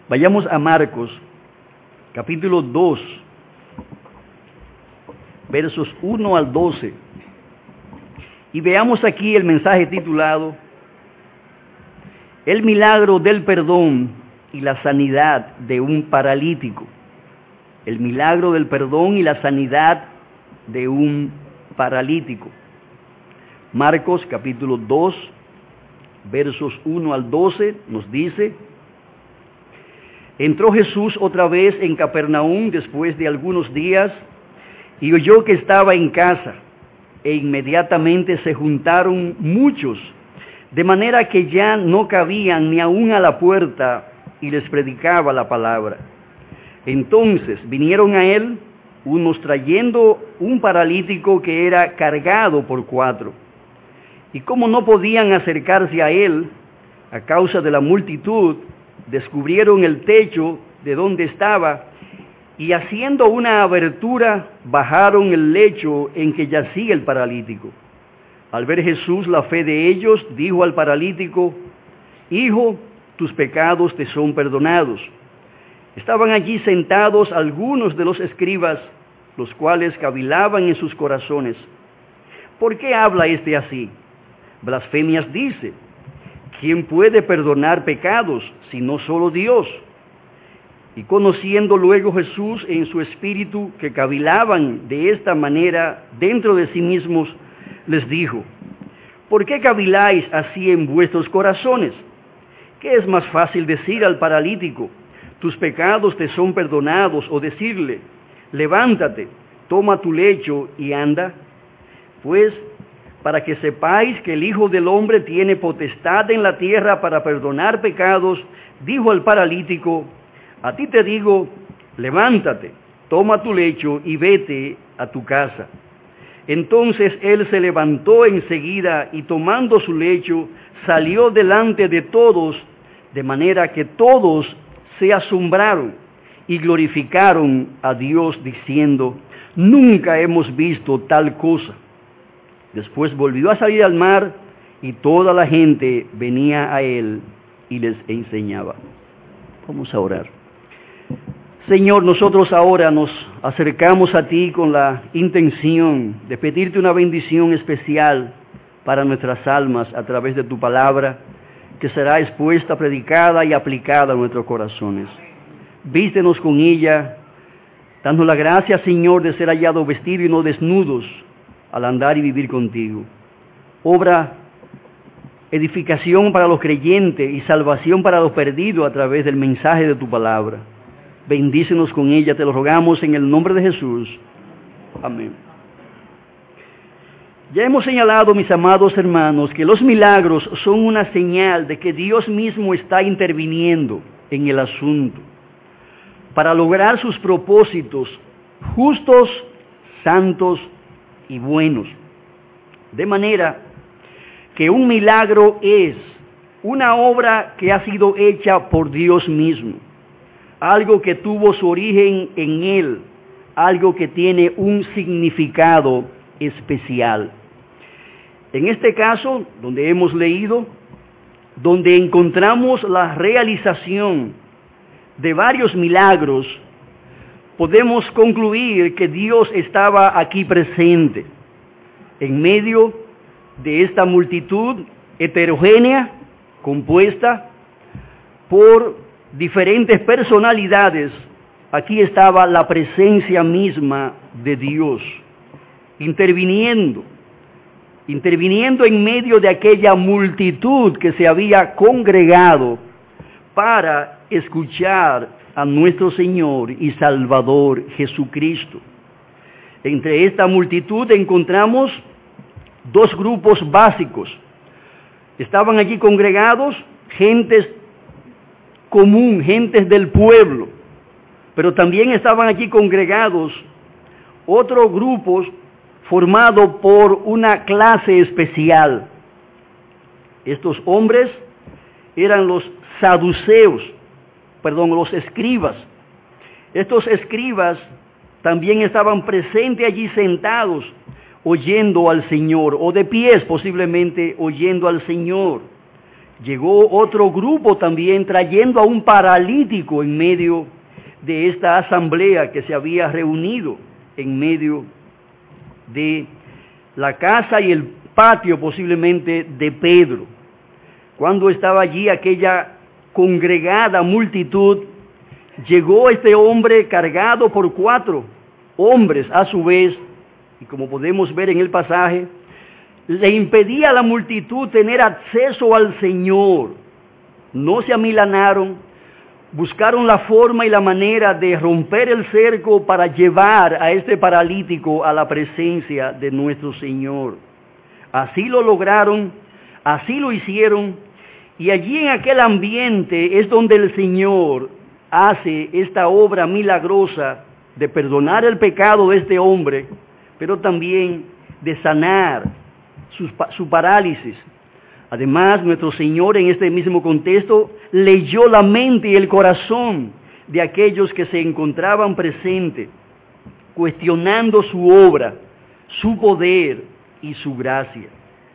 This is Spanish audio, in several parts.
Vayamos a Marcos, capítulo 2, versos 1 al 12. Y veamos aquí el mensaje titulado El milagro del perdón y la sanidad de un paralítico. El milagro del perdón y la sanidad de un paralítico. Marcos capítulo 2, versos 1 al 12 nos dice: Entró Jesús otra vez en Capernaum después de algunos días y oyó que estaba en casa, e inmediatamente se juntaron muchos, de manera que ya no cabían ni aún a la puerta, y les predicaba la palabra. Entonces vinieron a él unos trayendo un paralítico que era cargado por 4. Y como no podían acercarse a él a causa de la multitud, descubrieron el techo de donde estaba y haciendo una abertura bajaron el lecho en que yacía el paralítico. Al ver Jesús la fe de ellos, dijo al paralítico: Hijo, tus pecados te son perdonados. Estaban allí sentados algunos de los escribas, los cuales cavilaban en sus corazones: ¿por qué habla este así? Blasfemias dice. ¿Quién puede perdonar pecados sino solo Dios? Y conociendo luego Jesús en su espíritu que cavilaban de esta manera dentro de sí mismos, les dijo: ¿por qué caviláis así en vuestros corazones? ¿Qué es más fácil decir al paralítico: tus pecados te son perdonados, o decirle: levántate, toma tu lecho y anda? Pues, para que sepáis que el Hijo del Hombre tiene potestad en la tierra para perdonar pecados, dijo al paralítico: a ti te digo, levántate, toma tu lecho y vete a tu casa. Entonces él se levantó enseguida y tomando su lecho, salió delante de todos, de manera que todos se asombraron y glorificaron a Dios diciendo: nunca hemos visto tal cosa. Después volvió a salir al mar y toda la gente venía a él y les enseñaba. Vamos a orar. Señor, nosotros ahora nos acercamos a ti con la intención de pedirte una bendición especial para nuestras almas a través de tu palabra, que será expuesta, predicada y aplicada a nuestros corazones. Vístenos con ella, dando la gracia, Señor, de ser hallados vestidos y no desnudos al andar y vivir contigo. Obra edificación para los creyentes y salvación para los perdidos a través del mensaje de tu palabra. Bendícenos con ella, te lo rogamos en el nombre de Jesús. Amén. Ya hemos señalado, mis amados hermanos, que los milagros son una señal de que Dios mismo está interviniendo en el asunto para lograr sus propósitos justos, santos y buenos. De manera que un milagro es una obra que ha sido hecha por Dios mismo, algo que tuvo su origen en Él, algo que tiene un significado especial. En este caso, donde hemos leído, donde encontramos la realización de varios milagros, podemos concluir que Dios estaba aquí presente, en medio de esta multitud heterogénea, compuesta por diferentes personalidades. Aquí estaba la presencia misma de Dios, interviniendo en medio de aquella multitud que se había congregado para escuchar a nuestro Señor y Salvador Jesucristo. Entre esta multitud encontramos dos grupos básicos. Estaban allí congregados gentes común, gentes del pueblo, pero también estaban allí congregados otros grupos formados por una clase especial. Estos hombres eran los los escribas. Estos escribas también estaban presentes allí sentados, oyendo al Señor, o de pies posiblemente oyendo al Señor. Llegó otro grupo también trayendo a un paralítico en medio de esta asamblea que se había reunido en medio de la casa y el patio posiblemente de Pedro. Cuando estaba allí aquella congregada multitud, llegó este hombre cargado por 4 hombres a su vez, y como podemos ver en el pasaje, le impedía a la multitud tener acceso al Señor. No se amilanaron, buscaron la forma y la manera de romper el cerco para llevar a este paralítico a la presencia de nuestro Señor. Así lo lograron, así lo hicieron, y allí en aquel ambiente es donde el Señor hace esta obra milagrosa de perdonar el pecado de este hombre, pero también de sanar su parálisis. Además, nuestro Señor en este mismo contexto leyó la mente y el corazón de aquellos que se encontraban presentes, cuestionando su obra, su poder y su gracia.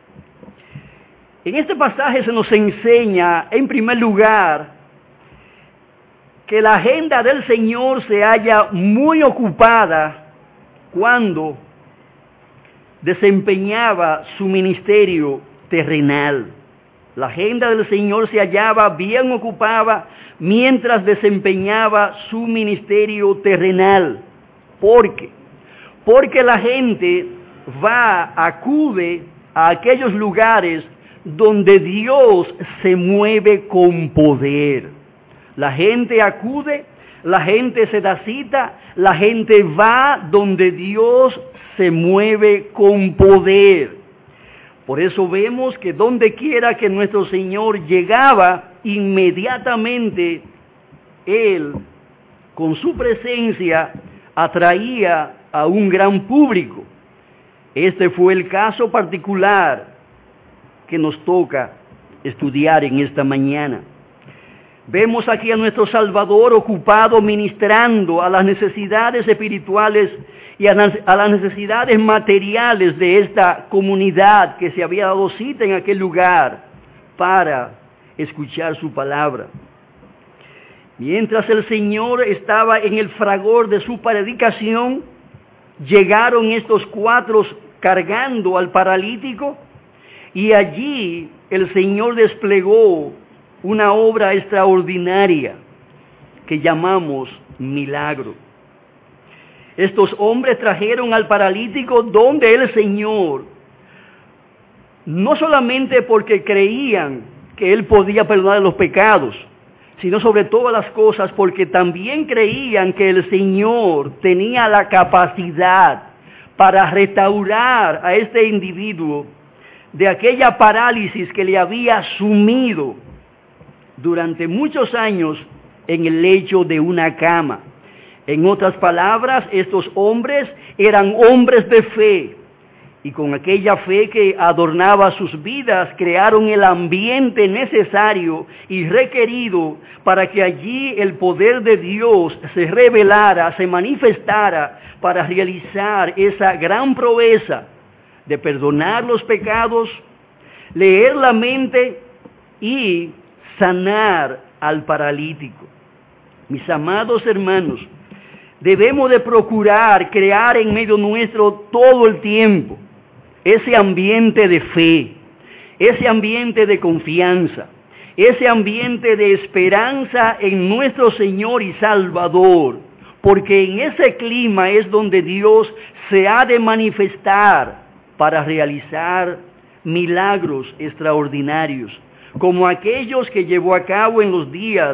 En este pasaje se nos enseña, en primer lugar, que la agenda del Señor se halla muy ocupada cuando desempeñaba su ministerio terrenal. La agenda del Señor se hallaba bien ocupada mientras desempeñaba su ministerio terrenal. ¿Por qué? Porque la gente acude a aquellos lugares donde Dios se mueve con poder. La gente acude, la gente se da cita, la gente va donde Dios se mueve con poder. Por eso vemos que donde quiera que nuestro Señor llegaba, inmediatamente Él, con su presencia, atraía a un gran público. Este fue el caso particular que nos toca estudiar en esta mañana. Vemos aquí a nuestro Salvador ocupado ministrando a las necesidades espirituales y a las necesidades materiales de esta comunidad que se había dado cita en aquel lugar para escuchar su palabra. Mientras el Señor estaba en el fragor de su predicación, llegaron estos 4 cargando al paralítico, y allí el Señor desplegó una obra extraordinaria que llamamos milagro. Estos hombres trajeron al paralítico donde el Señor, no solamente porque creían que Él podía perdonar los pecados, sino sobre todas las cosas porque también creían que el Señor tenía la capacidad para restaurar a este individuo de aquella parálisis que le había sumido durante muchos años en el lecho de una cama. En otras palabras, estos hombres eran hombres de fe, y con aquella fe que adornaba sus vidas, crearon el ambiente necesario y requerido para que allí el poder de Dios se revelara, se manifestara para realizar esa gran proeza de perdonar los pecados, leer la mente y sanar al paralítico. Mis amados hermanos, debemos de procurar crear en medio nuestro todo el tiempo ese ambiente de fe, ese ambiente de confianza, ese ambiente de esperanza en nuestro Señor y Salvador, porque en ese clima es donde Dios se ha de manifestar para realizar milagros extraordinarios, como aquellos que llevó a cabo en los días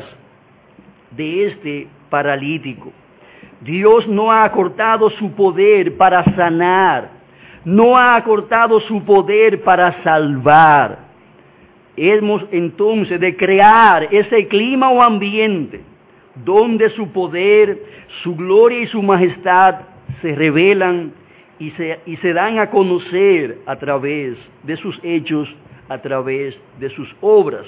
de este paralítico. Dios no ha acortado su poder para sanar, no ha acortado su poder para salvar. Hemos entonces de crear ese clima o ambiente donde su poder, su gloria y su majestad se revelan y se dan a conocer a través de sus hechos, a través de sus obras.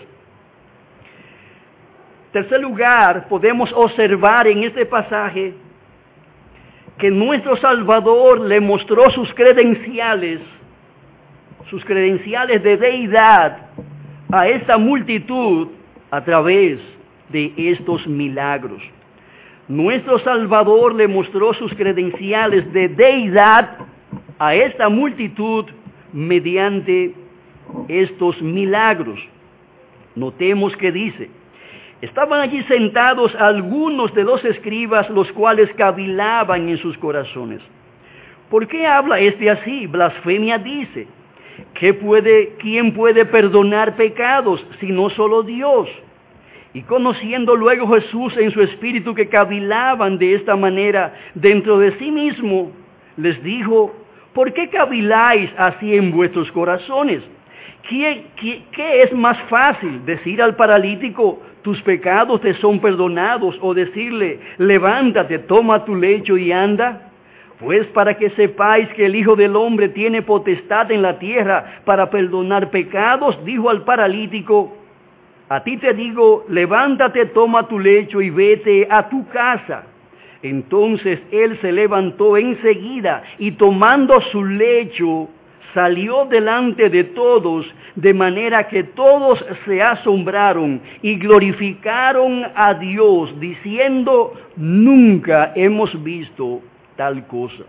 En tercer lugar, podemos observar en este pasaje que nuestro Salvador le mostró sus credenciales de deidad a esta multitud a través de estos milagros. Nuestro Salvador le mostró sus credenciales de deidad a esta multitud mediante estos milagros. Notemos que dice: estaban allí sentados algunos de los escribas, los cuales cavilaban en sus corazones. ¿Por qué habla este así? Blasfemia dice. ¿Quién puede perdonar pecados sino solo Dios? Y conociendo luego Jesús en su espíritu que cavilaban de esta manera dentro de sí mismo, les dijo: ¿por qué caviláis así en vuestros corazones? ¿Qué es más fácil? ¿Decir al paralítico, tus pecados te son perdonados? ¿O decirle, levántate, toma tu lecho y anda? Pues para que sepáis que el Hijo del Hombre tiene potestad en la tierra para perdonar pecados, dijo al paralítico: a ti te digo, levántate, toma tu lecho y vete a tu casa. Entonces él se levantó enseguida y tomando su lecho salió delante de todos, de manera que todos se asombraron y glorificaron a Dios, diciendo: nunca hemos visto tal cosa.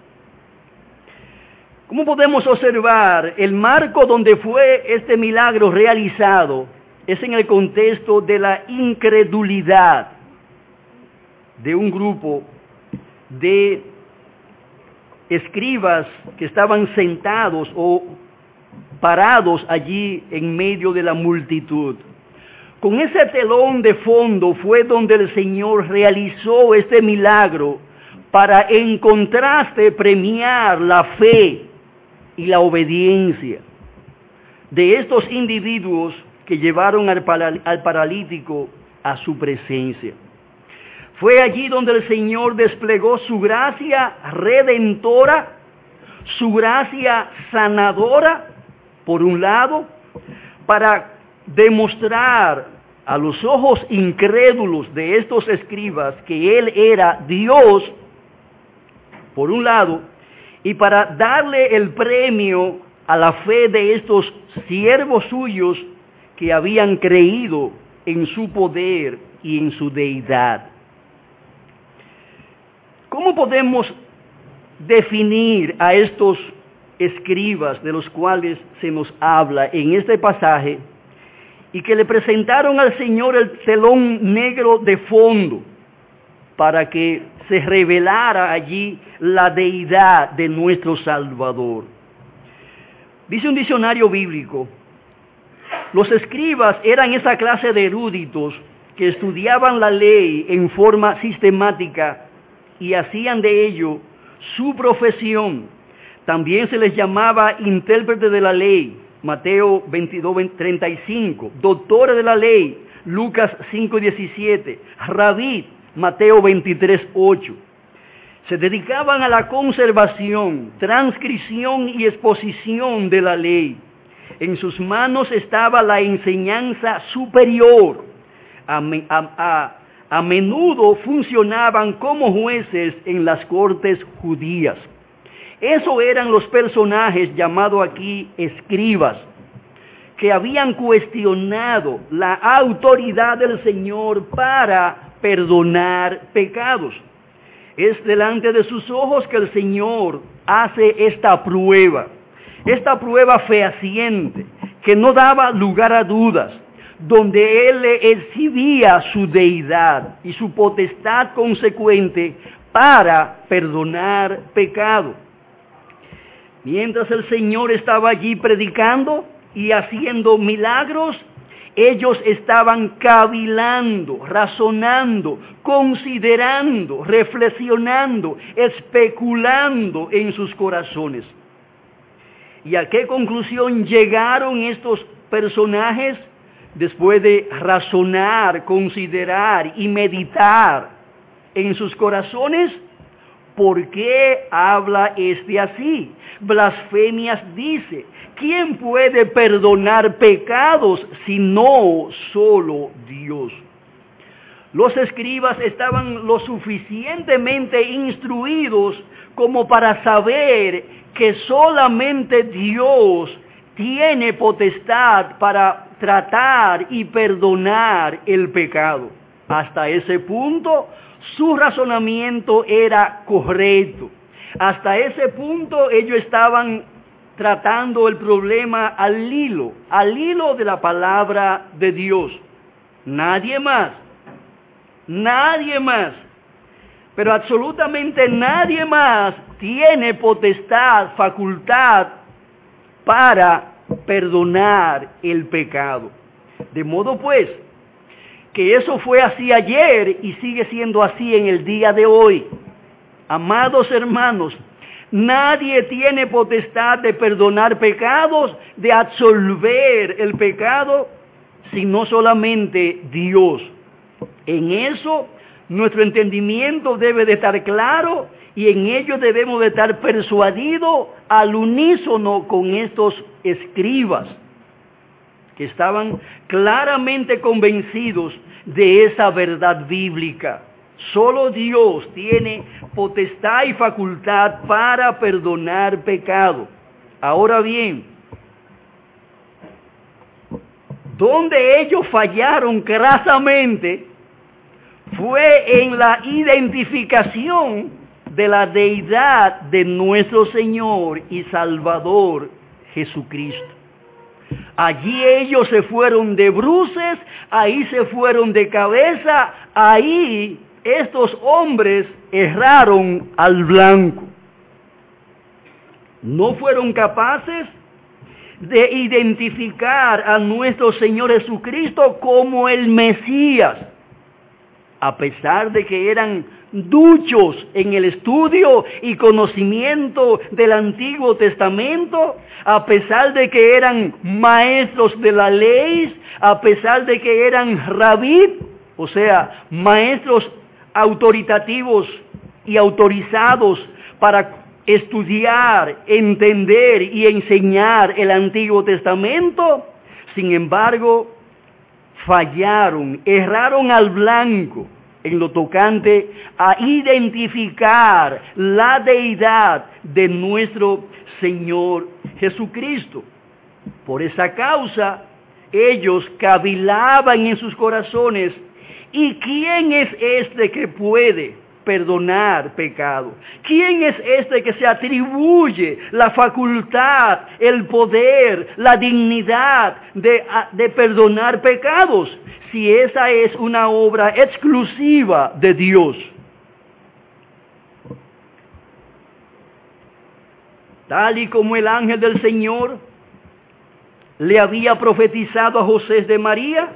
¿Cómo podemos observar? El marco donde fue este milagro realizado es en el contexto de la incredulidad de un grupo de escribas que estaban sentados o parados allí en medio de la multitud. Con ese telón de fondo fue donde el Señor realizó este milagro para, en contraste, premiar la fe y la obediencia de estos individuos que llevaron al paralítico a su presencia. Fue allí donde el Señor desplegó su gracia redentora, su gracia sanadora, por un lado, para demostrar a los ojos incrédulos de estos escribas que Él era Dios, por un lado, y para darle el premio a la fe de estos siervos suyos que habían creído en su poder y en su deidad. ¿Cómo podemos definir a estos escribas de los cuales se nos habla en este pasaje y que le presentaron al Señor el telón negro de fondo para que se revelara allí la deidad de nuestro Salvador? Dice un diccionario bíblico: los escribas eran esa clase de eruditos que estudiaban la ley en forma sistemática y hacían de ello su profesión. También se les llamaba intérprete de la ley, Mateo 22:35, doctores de la ley, Lucas 5:17, rabí, Mateo 23:8. Se dedicaban a la conservación, transcripción y exposición de la ley. En sus manos estaba la enseñanza superior. A menudo funcionaban como jueces en las cortes judías. Esos eran los personajes llamados aquí escribas, que habían cuestionado la autoridad del Señor para perdonar pecados. Es delante de sus ojos que el Señor hace esta prueba fehaciente, que no daba lugar a dudas, donde Él le exhibía su deidad y su potestad consecuente para perdonar pecado. Mientras el Señor estaba allí predicando y haciendo milagros, ellos estaban cavilando, razonando, considerando, reflexionando, especulando en sus corazones. ¿Y a qué conclusión llegaron estos personajes? Después de razonar, considerar y meditar en sus corazones, ¿por qué habla este así? Blasfemias dice: ¿quién puede perdonar pecados sino solo Dios? Los escribas estaban lo suficientemente instruidos como para saber que solamente Dios tiene potestad para tratar y perdonar el pecado. Hasta ese punto, su razonamiento era correcto. Hasta ese punto, ellos estaban tratando el problema al hilo de la palabra de Dios. Nadie más. Pero absolutamente nadie más tiene potestad, facultad para perdonar el pecado. De modo pues, que eso fue así ayer y sigue siendo así en el día de hoy. Amados hermanos, nadie tiene potestad de perdonar pecados, de absolver el pecado, sino solamente Dios. En eso, nuestro entendimiento debe de estar claro y en ello debemos de estar persuadidos al unísono con estos escribas que estaban claramente convencidos de esa verdad bíblica. Solo Dios tiene potestad y facultad para perdonar pecado. Ahora bien, donde ellos fallaron crasamente fue en la identificación de la deidad de nuestro Señor y Salvador Jesucristo. Allí ellos se fueron de bruces, ahí se fueron de cabeza, ahí estos hombres erraron al blanco. No fueron capaces de identificar a nuestro Señor Jesucristo como el Mesías, a pesar de que eran duchos en el estudio y conocimiento del Antiguo Testamento, a pesar de que eran maestros de la ley, a pesar de que eran rabí, o sea, maestros autoritativos y autorizados para estudiar, entender y enseñar el Antiguo Testamento. Sin embargo, fallaron, erraron al blanco en lo tocante a identificar la deidad de nuestro Señor Jesucristo. Por esa causa, ellos cavilaban en sus corazones: ¿y quién es este que puede perdonar pecado? ¿Quién es este que se atribuye la facultad, el poder, la dignidad de perdonar pecados? Si esa es una obra exclusiva de Dios. Tal y como el ángel del Señor le había profetizado a José de María,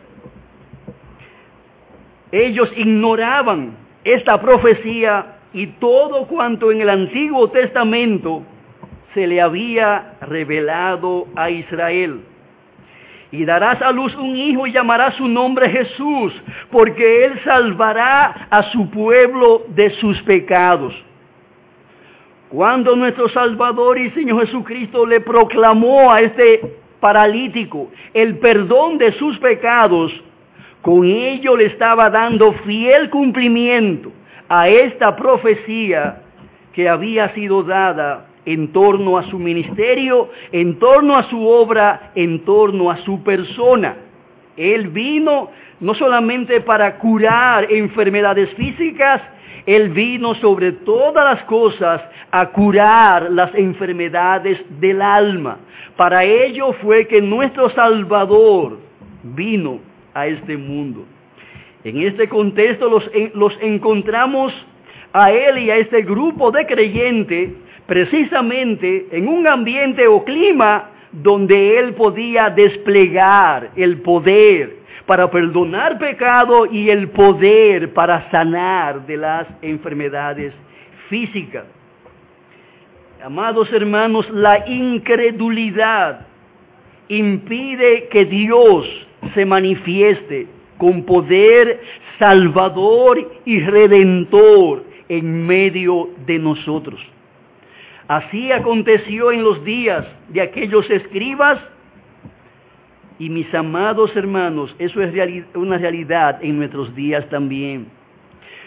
ellos ignoraban esta profecía y todo cuanto en el Antiguo Testamento se le había revelado a Israel. Y darás a luz un hijo y llamarás su nombre Jesús, porque él salvará a su pueblo de sus pecados. Cuando nuestro Salvador y Señor Jesucristo le proclamó a este paralítico el perdón de sus pecados, con ello le estaba dando fiel cumplimiento a esta profecía que había sido dada en torno a su ministerio, en torno a su obra, en torno a su persona. Él vino no solamente para curar enfermedades físicas, Él vino sobre todas las cosas a curar las enfermedades del alma. Para ello fue que nuestro Salvador vino a este mundo. En este contexto los encontramos a Él y a este grupo de creyentes precisamente en un ambiente o clima donde Él podía desplegar el poder para perdonar pecado y el poder para sanar de las enfermedades físicas. Amados hermanos, la incredulidad impide que Dios se manifieste con poder salvador y redentor en medio de nosotros. Así aconteció en los días de aquellos escribas y mis amados hermanos, eso es una realidad en nuestros días también.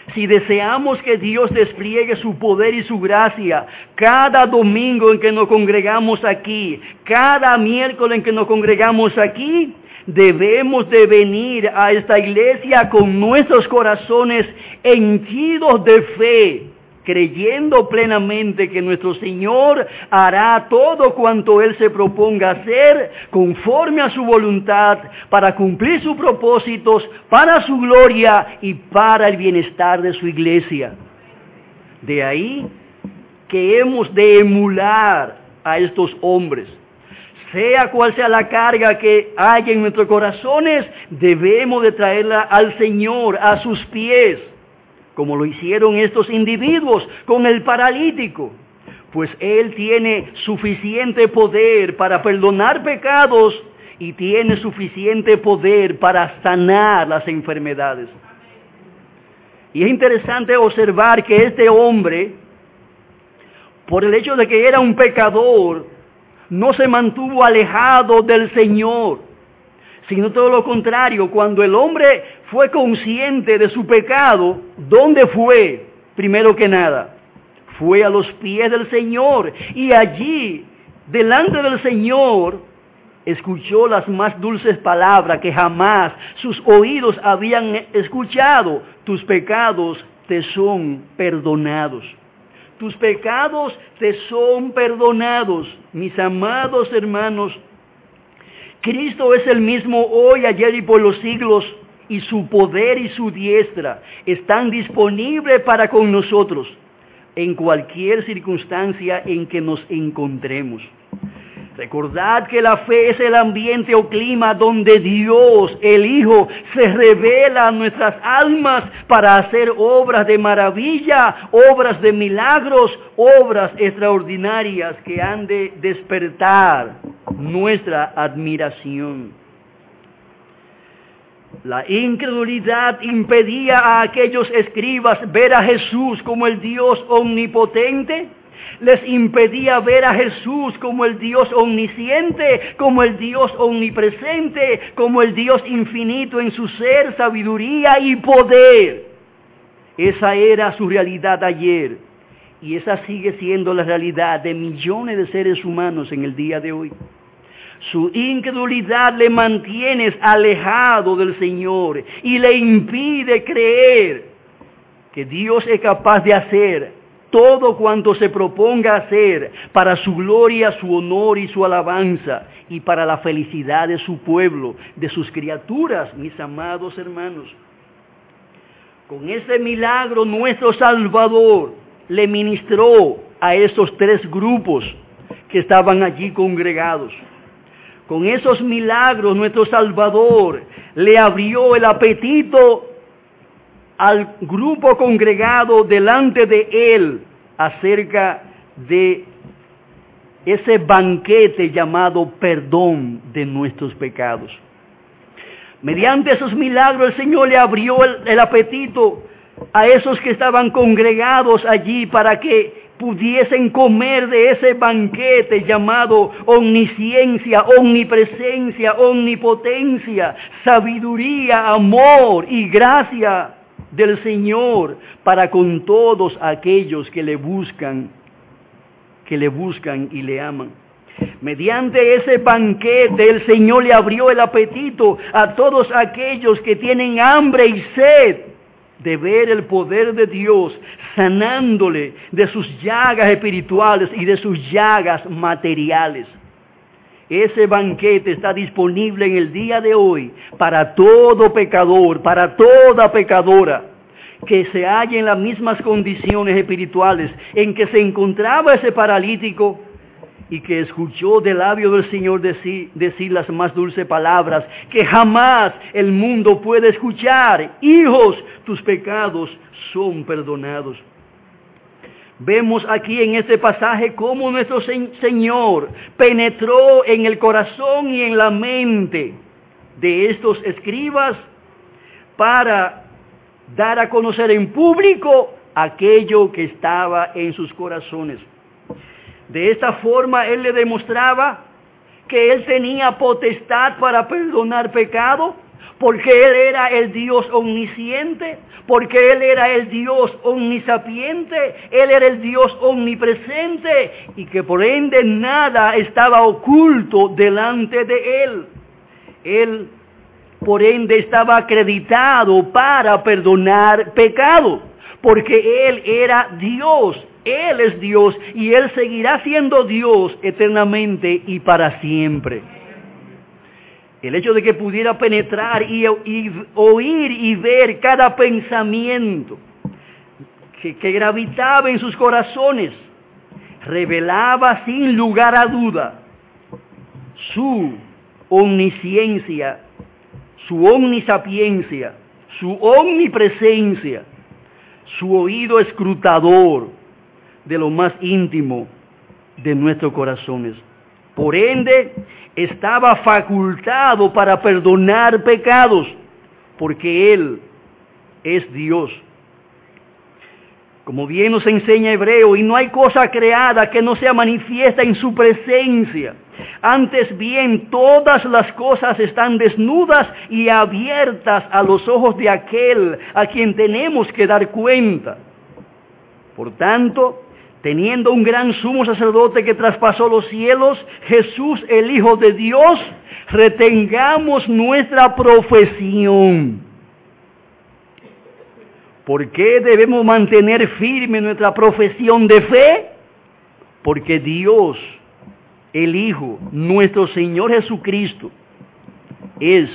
Si deseamos que Dios despliegue su poder y su gracia cada domingo en que nos congregamos aquí, cada miércoles en que nos congregamos aquí, debemos de venir a esta iglesia con nuestros corazones henchidos de fe, creyendo plenamente que nuestro Señor hará todo cuanto Él se proponga hacer conforme a su voluntad para cumplir sus propósitos, para su gloria y para el bienestar de su iglesia. De ahí que hemos de emular a estos hombres. Sea cual sea la carga que haya en nuestros corazones, debemos de traerla al Señor, a sus pies, como lo hicieron estos individuos con el paralítico, pues Él tiene suficiente poder para perdonar pecados y tiene suficiente poder para sanar las enfermedades. Y es interesante observar que este hombre, por el hecho de que era un pecador, no se mantuvo alejado del Señor, sino todo lo contrario. Cuando el hombre fue consciente de su pecado, ¿dónde fue? Primero que nada, fue a los pies del Señor, y allí, delante del Señor, escuchó las más dulces palabras que jamás sus oídos habían escuchado: tus pecados te son perdonados. Tus pecados te son perdonados. Mis amados hermanos, Cristo es el mismo hoy, ayer y por los siglos, y su poder y su diestra están disponibles para con nosotros en cualquier circunstancia en que nos encontremos. Recordad que la fe es el ambiente o clima donde Dios, el Hijo, se revela a nuestras almas para hacer obras de maravilla, obras de milagros, obras extraordinarias que han de despertar nuestra admiración. La incredulidad impedía a aquellos escribas ver a Jesús como el Dios omnipotente. Les impedía ver a Jesús como el Dios omnisciente, como el Dios omnipresente, como el Dios infinito en su ser, sabiduría y poder. Esa era su realidad ayer, y esa sigue siendo la realidad de millones de seres humanos en el día de hoy. Su incredulidad le mantiene alejado del Señor y le impide creer que Dios es capaz de hacer todo cuanto se proponga hacer para su gloria, su honor y su alabanza, y para la felicidad de su pueblo, de sus criaturas, mis amados hermanos. Con ese milagro nuestro Salvador le ministró a esos tres grupos que estaban allí congregados. Con esos milagros nuestro Salvador le abrió el apetito al grupo congregado delante de Él acerca de ese banquete llamado perdón de nuestros pecados. Mediante esos milagros el Señor le abrió el apetito a esos que estaban congregados allí para que pudiesen comer de ese banquete llamado omnisciencia, omnipresencia, omnipotencia, sabiduría, amor y gracia del Señor para con todos aquellos que le buscan y le aman. Mediante ese banquete el Señor le abrió el apetito a todos aquellos que tienen hambre y sed de ver el poder de Dios sanándole de sus llagas espirituales y de sus llagas materiales. Ese banquete está disponible en el día de hoy para todo pecador, para toda pecadora que se halla en las mismas condiciones espirituales en que se encontraba ese paralítico y que escuchó del labio del Señor decir las más dulces palabras que jamás el mundo puede escuchar: hijos, tus pecados son perdonados. Vemos aquí en este pasaje cómo nuestro Señor penetró en el corazón y en la mente de estos escribas para dar a conocer en público aquello que estaba en sus corazones. De esta forma Él le demostraba que Él tenía potestad para perdonar pecado porque Él era el Dios omnisciente, porque Él era el Dios omnisapiente, Él era el Dios omnipresente, y que por ende nada estaba oculto delante de Él. Él, por ende, estaba acreditado para perdonar pecado, porque Él era Dios, Él es Dios, y Él seguirá siendo Dios eternamente y para siempre. El hecho de que pudiera penetrar y oír y ver cada pensamiento que gravitaba en sus corazones, revelaba sin lugar a duda su omnisciencia, su omnisapiencia, su omnipresencia, su oído escrutador de lo más íntimo de nuestros corazones. Por ende, estaba facultado para perdonar pecados, porque Él es Dios. Como bien nos enseña Hebreo, y no hay cosa creada que no sea manifiesta en su presencia. Antes bien, todas las cosas están desnudas y abiertas a los ojos de aquel a quien tenemos que dar cuenta. Por tanto, teniendo un gran sumo sacerdote que traspasó los cielos, Jesús, el Hijo de Dios, retengamos nuestra profesión. ¿Por qué debemos mantener firme nuestra profesión de fe? Porque Dios, el Hijo, nuestro Señor Jesucristo, es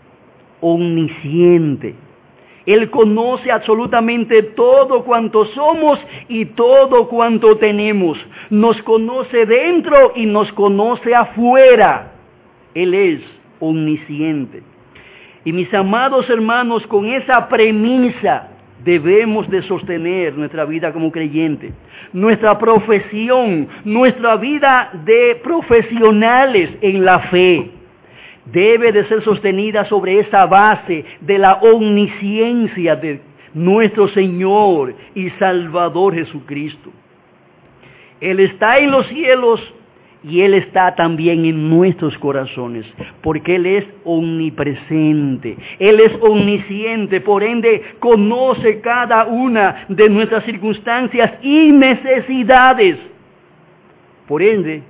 omnisciente. Él conoce absolutamente todo cuanto somos y todo cuanto tenemos. Nos conoce dentro y nos conoce afuera. Él es omnisciente. Y mis amados hermanos, con esa premisa debemos de sostener nuestra vida como creyente. Nuestra profesión, nuestra vida de profesionales en la fe, debe de ser sostenida sobre esa base de la omnisciencia de nuestro Señor y Salvador Jesucristo. Él está en los cielos y Él está también en nuestros corazones, porque Él es omnipresente, Él es omnisciente, por ende conoce cada una de nuestras circunstancias y necesidades. Por ende,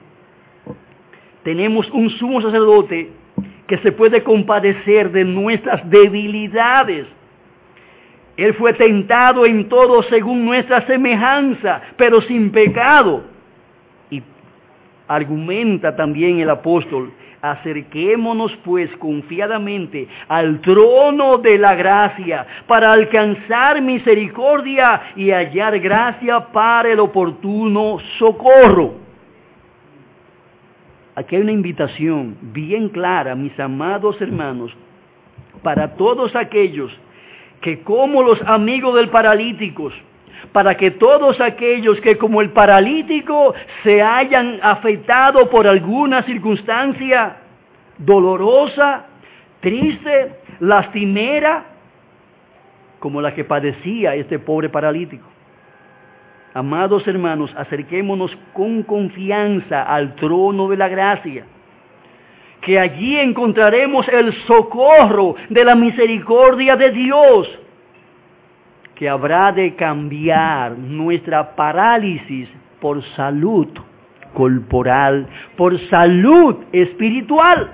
tenemos un sumo sacerdote que se puede compadecer de nuestras debilidades. Él fue tentado en todo según nuestra semejanza, pero sin pecado. Y argumenta también el apóstol: acerquémonos pues confiadamente al trono de la gracia para alcanzar misericordia y hallar gracia para el oportuno socorro. Aquí hay una invitación bien clara, mis amados hermanos, para todos aquellos que, como los amigos del paralítico, para que todos aquellos que, como el paralítico, se hayan afectado por alguna circunstancia dolorosa, triste, lastimera, como la que padecía este pobre paralítico. Amados hermanos, acerquémonos con confianza al trono de la gracia, que allí encontraremos el socorro de la misericordia de Dios, que habrá de cambiar nuestra parálisis por salud corporal, por salud espiritual.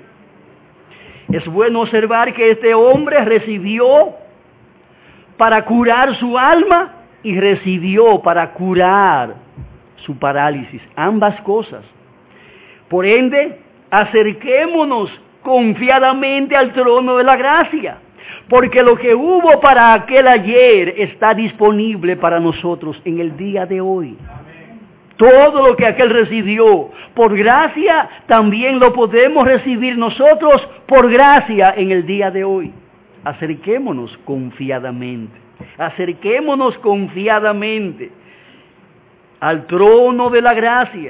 Es bueno observar que este hombre recibió para curar su alma y recibió para curar su parálisis, ambas cosas. Por ende, acerquémonos confiadamente al trono de la gracia, porque lo que hubo para aquel ayer está disponible para nosotros en el día de hoy. Todo lo que aquel recibió por gracia, también lo podemos recibir nosotros por gracia en el día de hoy. Acerquémonos confiadamente. Acerquémonos confiadamente al trono de la gracia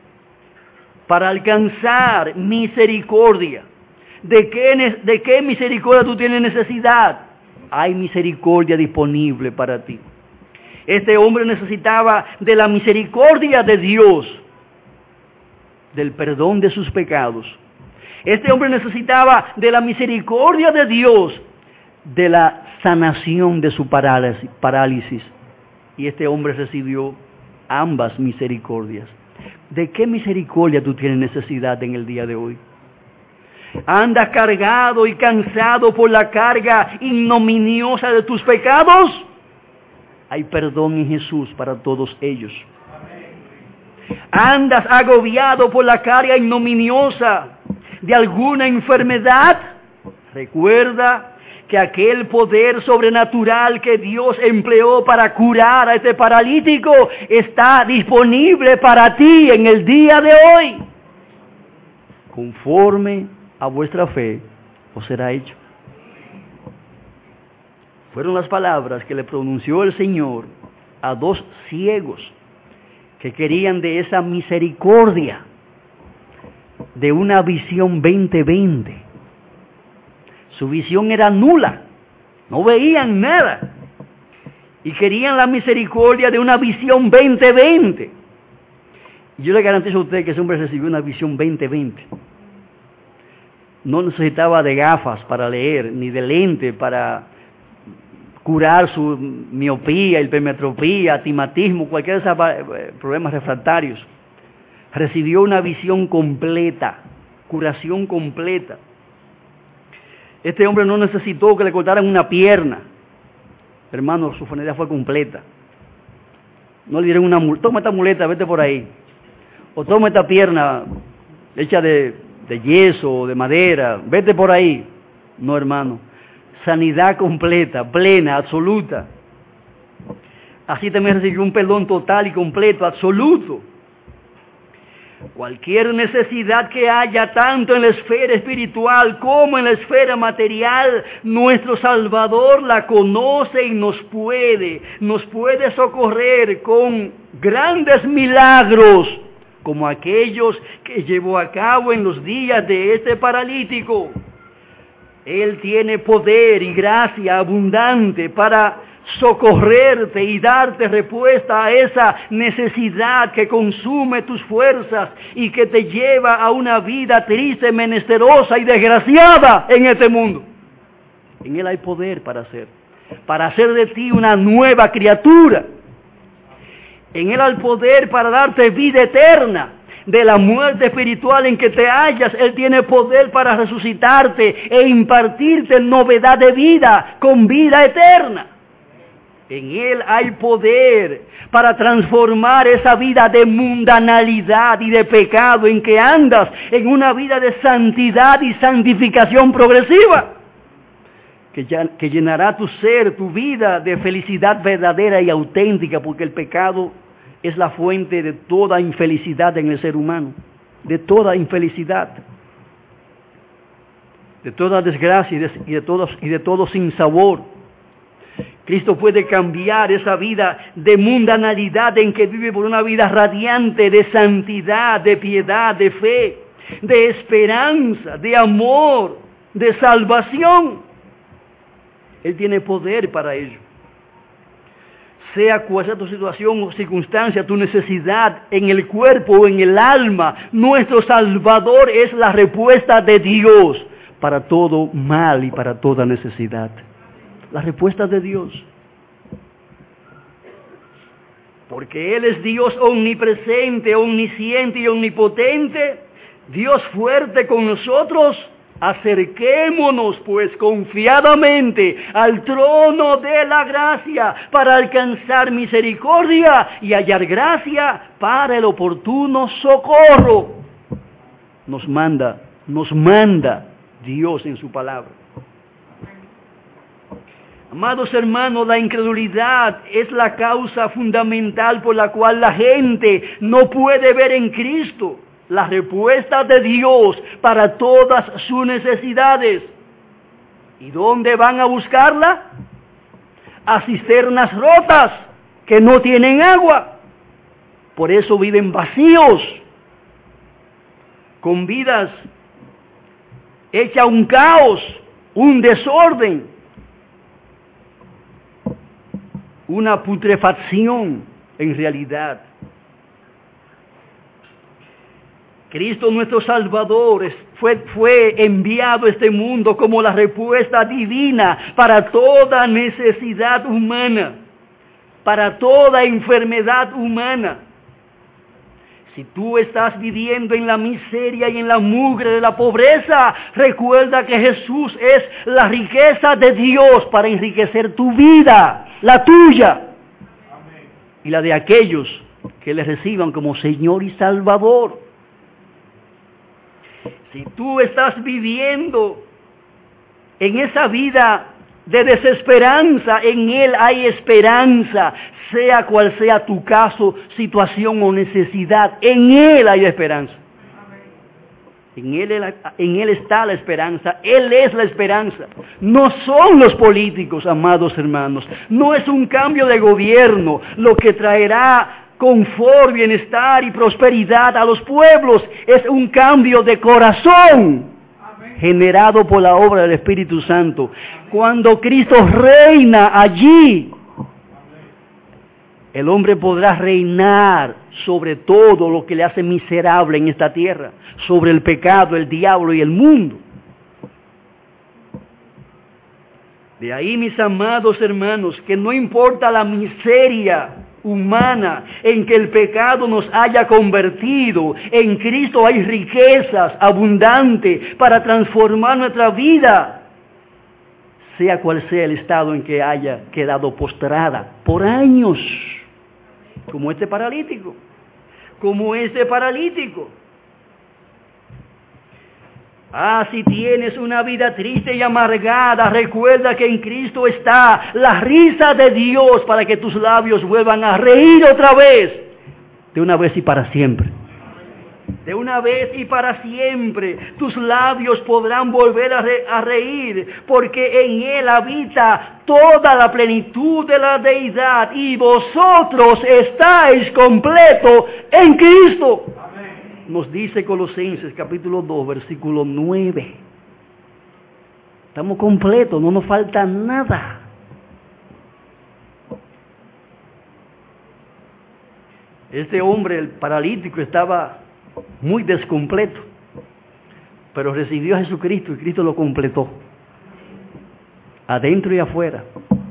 para alcanzar misericordia. ¿De qué misericordia tú tienes necesidad? Hay misericordia disponible para ti. Este hombre necesitaba de la misericordia de Dios, del perdón de sus pecados, Este hombre necesitaba de la misericordia de Dios, de la sanación de su parálisis. Y este hombre recibió ambas misericordias. ¿De qué misericordia tú tienes necesidad en el día de hoy? ¿Andas cargado y cansado por la carga ignominiosa de tus pecados? Hay perdón en Jesús para todos ellos. ¿Andas agobiado por la carga ignominiosa de alguna enfermedad? Recuerda que aquel poder sobrenatural que Dios empleó para curar a este paralítico está disponible para ti en el día de hoy. Conforme a vuestra fe os será hecho. Fueron las palabras que le pronunció el Señor a dos ciegos que querían de esa misericordia, de una visión 2020. Su visión era nula, no veían nada, y querían la misericordia de una visión 2020. Y yo le garantizo a usted que ese hombre recibió una visión 2020. No necesitaba de gafas para leer, ni de lente para curar su miopía, hipermetropía, astigmatismo, cualquiera de esos problemas refractarios. Recibió una visión completa, curación completa. Este hombre no necesitó que le cortaran una pierna. Hermano, su sanidad fue completa. No le dieron una muleta. Toma esta muleta, vete por ahí. O toma esta pierna hecha de yeso o de madera, vete por ahí. No, hermano. Sanidad completa, plena, absoluta. Así también recibió un perdón total y completo, absoluto. Cualquier necesidad que haya, tanto en la esfera espiritual como en la esfera material, nuestro Salvador la conoce y nos puede socorrer con grandes milagros, como aquellos que llevó a cabo en los días de este paralítico. Él tiene poder y gracia abundante para socorrerte y darte respuesta a esa necesidad que consume tus fuerzas y que te lleva a una vida triste, menesterosa y desgraciada en este mundo. En Él hay poder para hacer de ti una nueva criatura. En Él hay poder para darte vida eterna. De la muerte espiritual en que te hallas, Él tiene poder para resucitarte e impartirte novedad de vida con vida eterna. En Él hay poder para transformar esa vida de mundanalidad y de pecado en que andas en una vida de santidad y santificación progresiva, que llenará tu ser, tu vida de felicidad verdadera y auténtica, porque el pecado es la fuente de toda infelicidad en el ser humano, de toda infelicidad, de toda desgracia y de todo sinsabor. Cristo puede cambiar esa vida de mundanalidad en que vive por una vida radiante de santidad, de piedad, de fe, de esperanza, de amor, de salvación. Él tiene poder para ello. Sea cual sea tu situación o circunstancia, tu necesidad en el cuerpo o en el alma, nuestro Salvador es la respuesta de Dios para todo mal y para toda necesidad. La respuesta de Dios. Porque Él es Dios omnipresente, omnisciente y omnipotente, Dios fuerte con nosotros. Acerquémonos pues confiadamente al trono de la gracia para alcanzar misericordia y hallar gracia para el oportuno socorro. Nos manda Dios en su palabra. Amados hermanos, la incredulidad es la causa fundamental por la cual la gente no puede ver en Cristo la respuesta de Dios para todas sus necesidades. ¿Y dónde van a buscarla? A cisternas rotas que no tienen agua. Por eso viven vacíos, con vidas hechas un caos, un desorden, una putrefacción en realidad. Cristo nuestro Salvador fue enviado a este mundo como la respuesta divina para toda necesidad humana, para toda enfermedad humana. Si tú estás viviendo en la miseria y en la mugre de la pobreza, recuerda que Jesús es la riqueza de Dios para enriquecer tu vida, la tuya, amén, y la de aquellos que le reciban como Señor y Salvador. Si tú estás viviendo en esa vida de desesperanza, en Él hay esperanza, sea cual sea tu caso, situación o necesidad, en Él hay esperanza. En Él está la esperanza, Él es la esperanza. No son los políticos, amados hermanos, no es un cambio de gobierno lo que traerá confort, bienestar y prosperidad a los pueblos, es un cambio de corazón generado por la obra del Espíritu Santo. Cuando Cristo reina allí, el hombre podrá reinar sobre todo lo que le hace miserable en esta tierra, sobre el pecado, el diablo y el mundo. De ahí, mis amados hermanos, que no importa la miseria humana en que el pecado nos haya convertido, en Cristo hay riquezas abundantes para transformar nuestra vida, sea cual sea el estado en que haya quedado postrada por años, como este paralítico, si tienes una vida triste y amargada, recuerda que en Cristo está la risa de Dios para que tus labios vuelvan a reír otra vez, de una vez y para siempre. De una vez y para siempre, tus labios podrán volver a reír, porque en Él habita toda la plenitud de la deidad, y vosotros estáis completos en Cristo. Nos dice Colosenses capítulo 2, versículo 9. Estamos completos, no nos falta nada. Este hombre, el paralítico, estaba muy descompleto, pero recibió a Jesucristo y Cristo lo completó, adentro y afuera.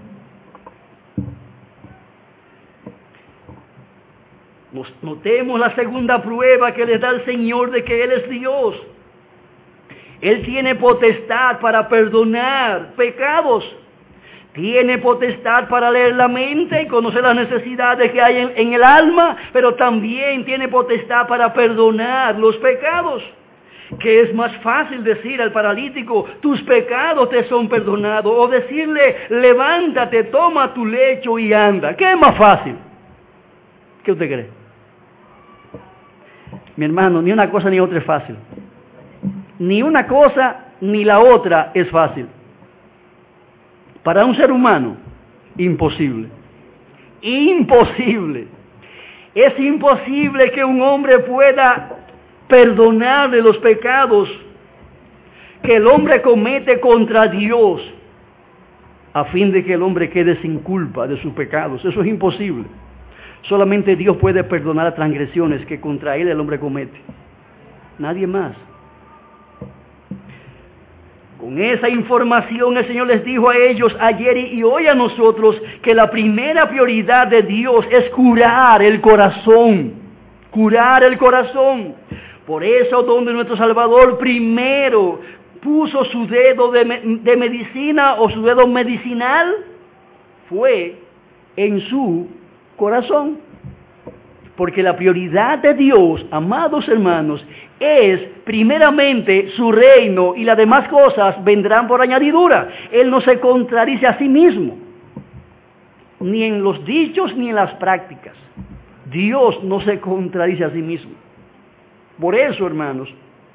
Notemos la segunda prueba que le da el Señor de que Él es Dios. Él tiene potestad para perdonar pecados. Tiene potestad para leer la mente y conocer las necesidades que hay en el alma, pero también tiene potestad para perdonar los pecados. Que es más fácil decir al paralítico, tus pecados te son perdonados, o decirle, levántate, toma tu lecho y anda. ¿Qué es más fácil? ¿Qué usted cree? Mi hermano, ni una cosa ni otra es fácil. Ni una cosa ni la otra es fácil. Para un ser humano, imposible. Imposible. Es imposible que un hombre pueda perdonarle los pecados que el hombre comete contra Dios, a fin de que el hombre quede sin culpa de sus pecados. Eso es imposible. Solamente Dios puede perdonar las transgresiones que contra Él el hombre comete. Nadie más. Con esa información el Señor les dijo a ellos ayer y hoy a nosotros que la primera prioridad de Dios es curar el corazón. Curar el corazón. Por eso donde nuestro Salvador primero puso su dedo de medicina o su dedo medicinal fue en su corazón. Porque la prioridad de Dios, amados hermanos, es primeramente su reino y las demás cosas vendrán por añadidura. Él no se contradice a sí mismo, ni en los dichos ni en las prácticas. Dios no se contradice a sí mismo. Por eso, hermanos,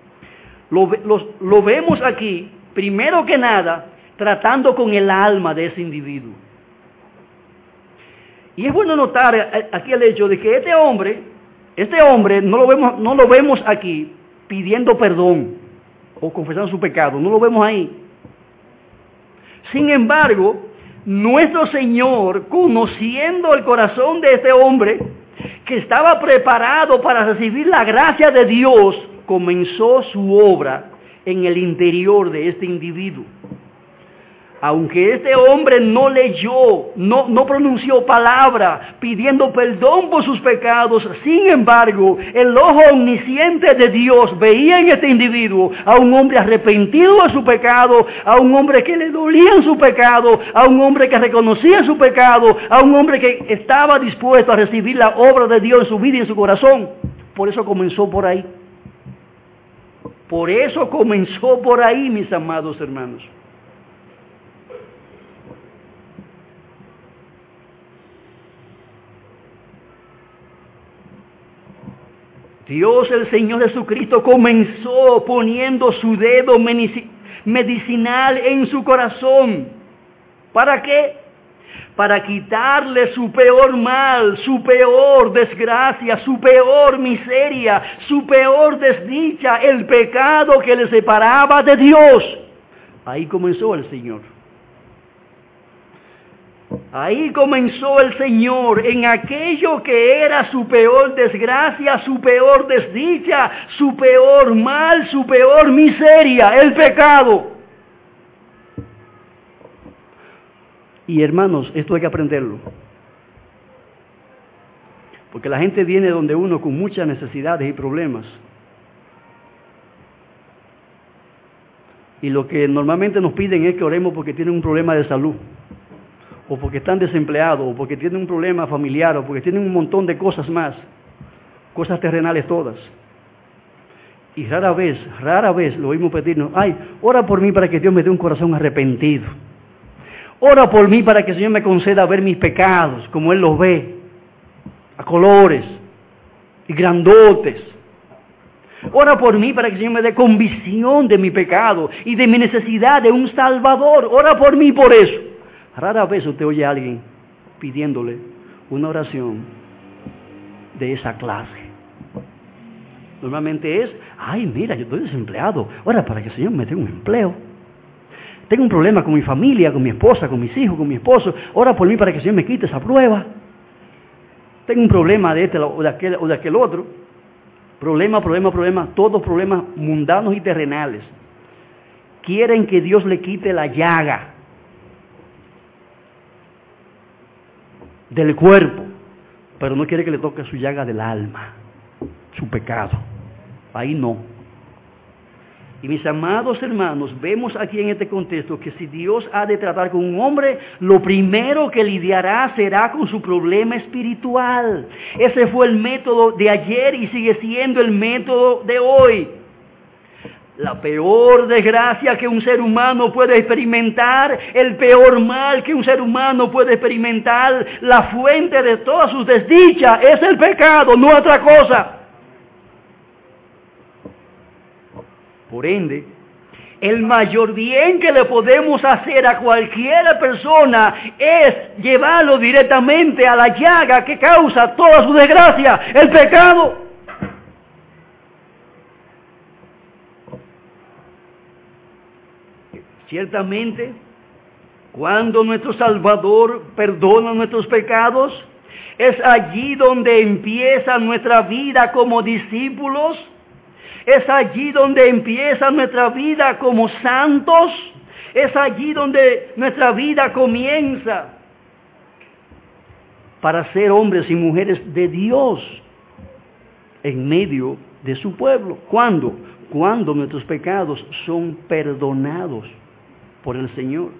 lo vemos aquí, primero que nada, tratando con el alma de ese individuo. Y es bueno notar aquí el hecho de que este hombre no lo vemos aquí pidiendo perdón o confesando su pecado, no lo vemos ahí. Sin embargo, nuestro Señor, conociendo el corazón de este hombre, que estaba preparado para recibir la gracia de Dios, comenzó su obra en el interior de este individuo. Aunque este hombre no leyó, no pronunció palabra pidiendo perdón por sus pecados, sin embargo, el ojo omnisciente de Dios veía en este individuo a un hombre arrepentido de su pecado, a un hombre que le dolía su pecado, a un hombre que reconocía su pecado, a un hombre que estaba dispuesto a recibir la obra de Dios en su vida y en su corazón. Por eso comenzó por ahí. Por eso comenzó por ahí, mis amados hermanos. Dios, el Señor Jesucristo, comenzó poniendo su dedo medicinal en su corazón. ¿Para qué? Para quitarle su peor mal, su peor desgracia, su peor miseria, su peor desdicha, el pecado que le separaba de Dios. Ahí comenzó el Señor. Ahí comenzó el Señor, en aquello que era su peor desgracia, su peor desdicha, su peor mal, su peor miseria, el pecado. Y hermanos, esto hay que aprenderlo. Porque la gente viene donde uno con muchas necesidades y problemas. Y lo que normalmente nos piden es que oremos porque tienen un problema de salud, o porque están desempleados, o porque tienen un problema familiar, o porque tienen un montón de cosas más, cosas terrenales todas. Y rara vez lo oímos pedirnos, ay, ora por mí para que Dios me dé un corazón arrepentido. Ora por mí para que el Señor me conceda ver mis pecados, como Él los ve, a colores y grandotes. Ora por mí para que el Señor me dé convicción de mi pecado y de mi necesidad de un Salvador. Ora por mí por eso. Rara vez usted oye a alguien pidiéndole una oración de esa clase. Normalmente es, ay, mira, yo estoy desempleado, ora para que el Señor me dé un empleo. Tengo un problema con mi familia, con mi esposa, con mis hijos, con mi esposo, ora por mí para que el Señor me quite esa prueba. Tengo un problema de este o de aquel otro. Problema, todos problemas mundanos y terrenales. Quieren que Dios le quite la llaga del cuerpo, pero no quiere que le toque su llaga del alma, su pecado. Ahí no. Y mis amados hermanos, vemos aquí en este contexto que si Dios ha de tratar con un hombre, lo primero que lidiará será con su problema espiritual. Ese fue el método de ayer y sigue siendo el método de hoy. La peor desgracia que un ser humano puede experimentar, el peor mal que un ser humano puede experimentar, la fuente de todas sus desdichas es el pecado, no otra cosa. Por ende, el mayor bien que le podemos hacer a cualquier persona es llevarlo directamente a la llaga que causa toda su desgracia, el pecado. Ciertamente, cuando nuestro Salvador perdona nuestros pecados, es allí donde empieza nuestra vida como discípulos, es allí donde empieza nuestra vida como santos, es allí donde nuestra vida comienza para ser hombres y mujeres de Dios en medio de su pueblo. ¿Cuándo? Cuando nuestros pecados son perdonados por el Señor.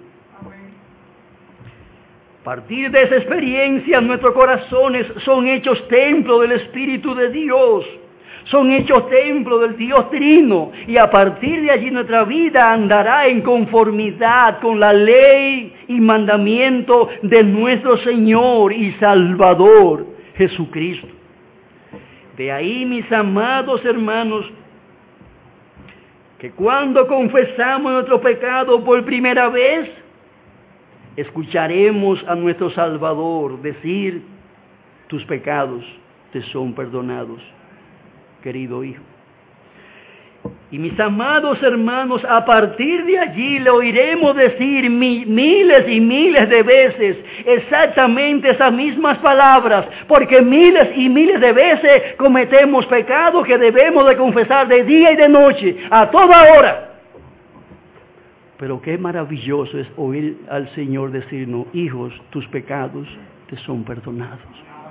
A partir de esa experiencia, nuestros corazones son hechos templo del Espíritu de Dios, son hechos templo del Dios Trino, y a partir de allí nuestra vida andará en conformidad con la ley y mandamiento de nuestro Señor y Salvador Jesucristo. De ahí, mis amados hermanos, que cuando confesamos nuestro pecado por primera vez, escucharemos a nuestro Salvador decir, tus pecados te son perdonados, querido hijo. Y mis amados hermanos, a partir de allí le oiremos decir miles y miles de veces exactamente esas mismas palabras, porque miles y miles de veces cometemos pecados que debemos de confesar de día y de noche, a toda hora. Pero qué maravilloso es oír al Señor decirnos: hijos, tus pecados te son perdonados.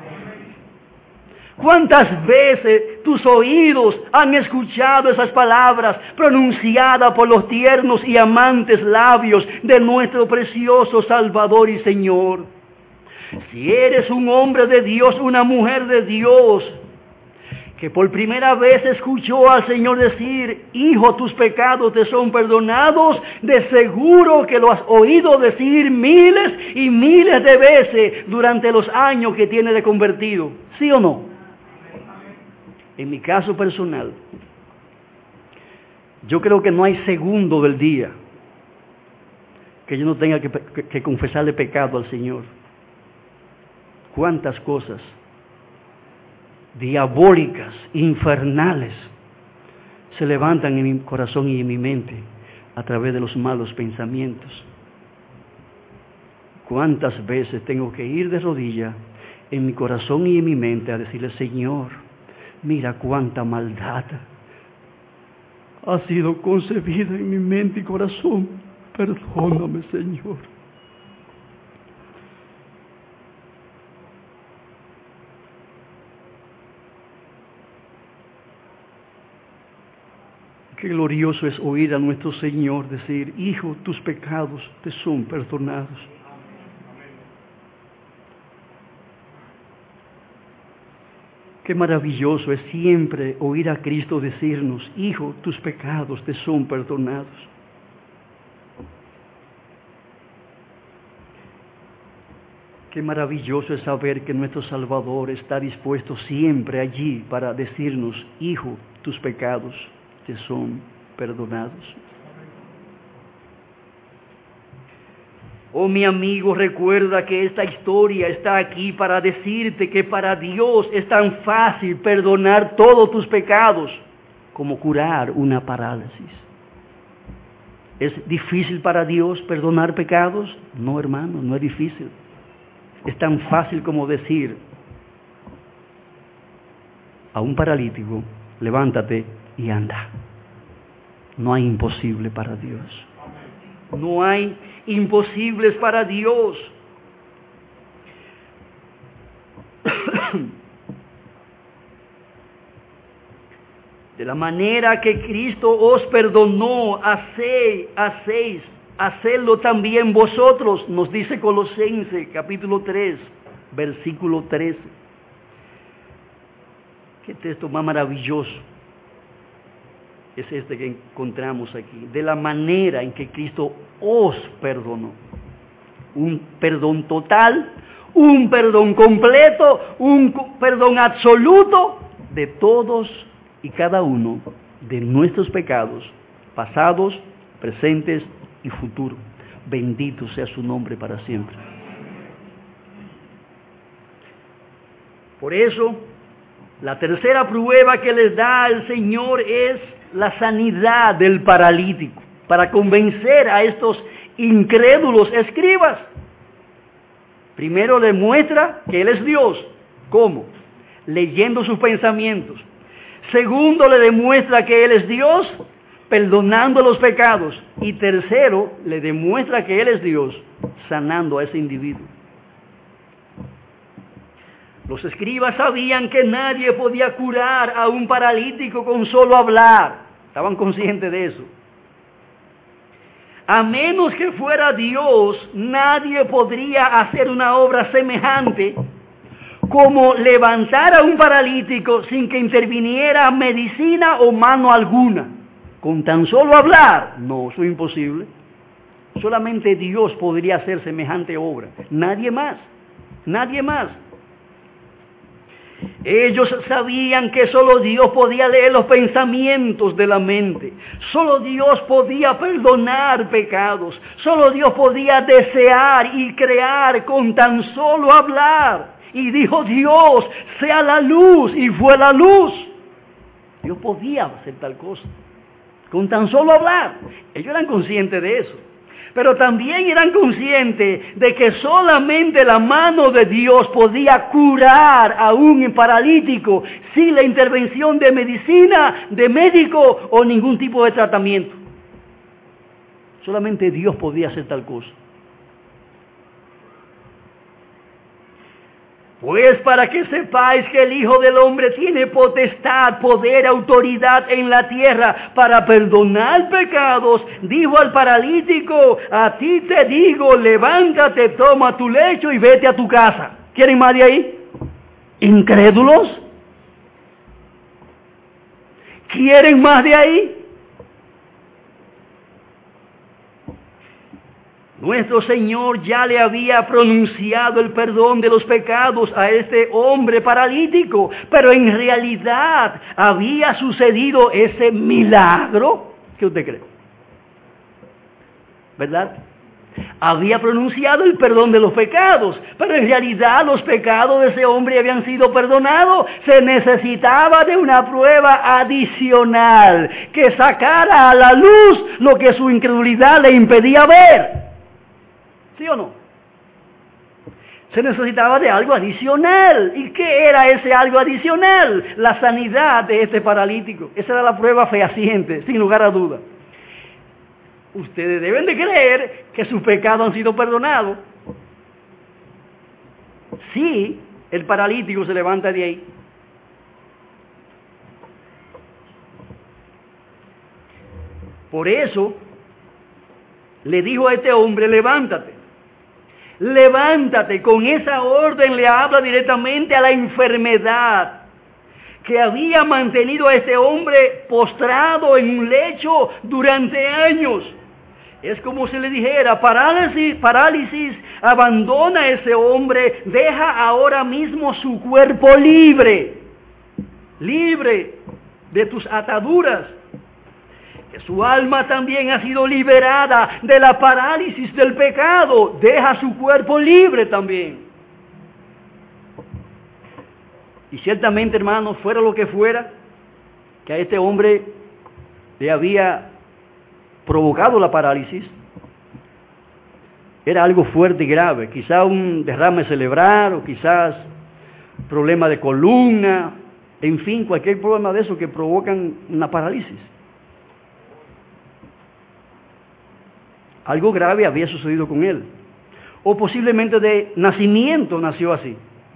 ¿Cuántas veces tus oídos han escuchado esas palabras pronunciadas por los tiernos y amantes labios de nuestro precioso Salvador y Señor? Si eres un hombre de Dios, una mujer de Dios, que por primera vez escuchó al Señor decir: hijo, tus pecados te son perdonados, de seguro que lo has oído decir miles y miles de veces durante los años que tiene de convertido. ¿Sí o no? En mi caso personal, yo creo que no hay segundo del día que yo no tenga que confesarle pecado al Señor. Cuántas cosas diabólicas, infernales, se levantan en mi corazón y en mi mente a través de los malos pensamientos. Cuántas veces tengo que ir de rodillas en mi corazón y en mi mente a decirle: Señor, mira cuánta maldad ha sido concebida en mi mente y corazón. Perdóname, Señor. Qué glorioso es oír a nuestro Señor decir: hijo, tus pecados te son perdonados. Qué maravilloso es siempre oír a Cristo decirnos: hijo, tus pecados te son perdonados. Qué maravilloso es saber que nuestro Salvador está dispuesto siempre allí para decirnos: hijo, tus pecados te son perdonados. Oh, mi amigo, recuerda que esta historia está aquí para decirte que para Dios es tan fácil perdonar todos tus pecados como curar una parálisis. ¿Es difícil para Dios perdonar pecados? No, hermano, no es difícil. Es tan fácil como decir a un paralítico: levántate y anda. No hay imposible para Dios. No hay imposibles para Dios. De la manera que Cristo os perdonó, hacedlo también vosotros, nos dice Colosenses capítulo 3, versículo 13. Qué texto más maravilloso es este que encontramos aquí. De la manera en que Cristo os perdonó. Un perdón total, un perdón completo, un perdón absoluto de todos y cada uno de nuestros pecados, pasados, presentes y futuros. Bendito sea su nombre para siempre. Por eso, la tercera prueba que les da el Señor es la sanidad del paralítico, para convencer a estos incrédulos escribas. Primero le muestra que Él es Dios. ¿Cómo? Leyendo sus pensamientos. Segundo, le demuestra que Él es Dios, perdonando los pecados. Y tercero, le demuestra que Él es Dios, sanando a ese individuo. Los escribas sabían que nadie podía curar a un paralítico con solo hablar. Estaban conscientes de eso. A menos que fuera Dios, nadie podría hacer una obra semejante como levantar a un paralítico sin que interviniera medicina o mano alguna. Con tan solo hablar, no, eso es imposible. Solamente Dios podría hacer semejante obra. Nadie más. Nadie más. Ellos sabían que solo Dios podía leer los pensamientos de la mente. Solo Dios podía perdonar pecados. Solo Dios podía desear y crear con tan solo hablar. Y dijo Dios, sea la luz, y fue la luz. Dios podía hacer tal cosa. con tan solo hablar. Ellos eran conscientes de eso. Pero también eran conscientes de que solamente la mano de Dios podía curar a un paralítico sin la intervención de medicina, de médico o ningún tipo de tratamiento. Solamente Dios podía hacer tal cosa. Pues para que sepáis que el Hijo del Hombre tiene potestad, poder, autoridad en la tierra para perdonar pecados, dijo al paralítico, a ti te digo, levántate, toma tu lecho y vete a tu casa. ¿Quieren más de ahí? ¿Incrédulos? ¿Quieren más de ahí? Nuestro Señor ya le había pronunciado el perdón de los pecados a este hombre paralítico, pero en realidad había sucedido ese milagro. ¿Qué usted cree? ¿Verdad? Había pronunciado el perdón de los pecados, pero en realidad los pecados de ese hombre habían sido perdonados. Se necesitaba de una prueba adicional que sacara a la luz lo que su incredulidad le impedía ver. ¿Sí o no? Se necesitaba de algo adicional. ¿Y qué era ese algo adicional? La sanidad de este paralítico. Esa era la prueba fehaciente, sin lugar a duda. Ustedes deben de creer que sus pecados han sido perdonados. Sí, el paralítico se levanta de ahí. Por eso, le dijo a este hombre, levántate. Levántate, con esa orden le habla directamente a la enfermedad que había mantenido a este hombre postrado en un lecho durante años. Es como si le dijera, parálisis, abandona a ese hombre, deja ahora mismo su cuerpo libre de tus ataduras. Que su alma también ha sido liberada de la parálisis del pecado. Deja su cuerpo libre también. Y ciertamente, hermanos, fuera lo que fuera, que a este hombre le había provocado la parálisis, era algo fuerte y grave. Quizás un derrame cerebral, o quizás problema de columna, en fin, cualquier problema de eso que provocan una parálisis. Algo grave había sucedido con él. O posiblemente de nacimiento nació así.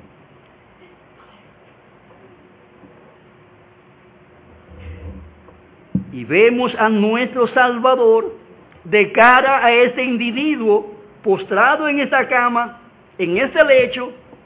Y vemos a nuestro Salvador de cara a este individuo postrado en esta cama, en este lecho,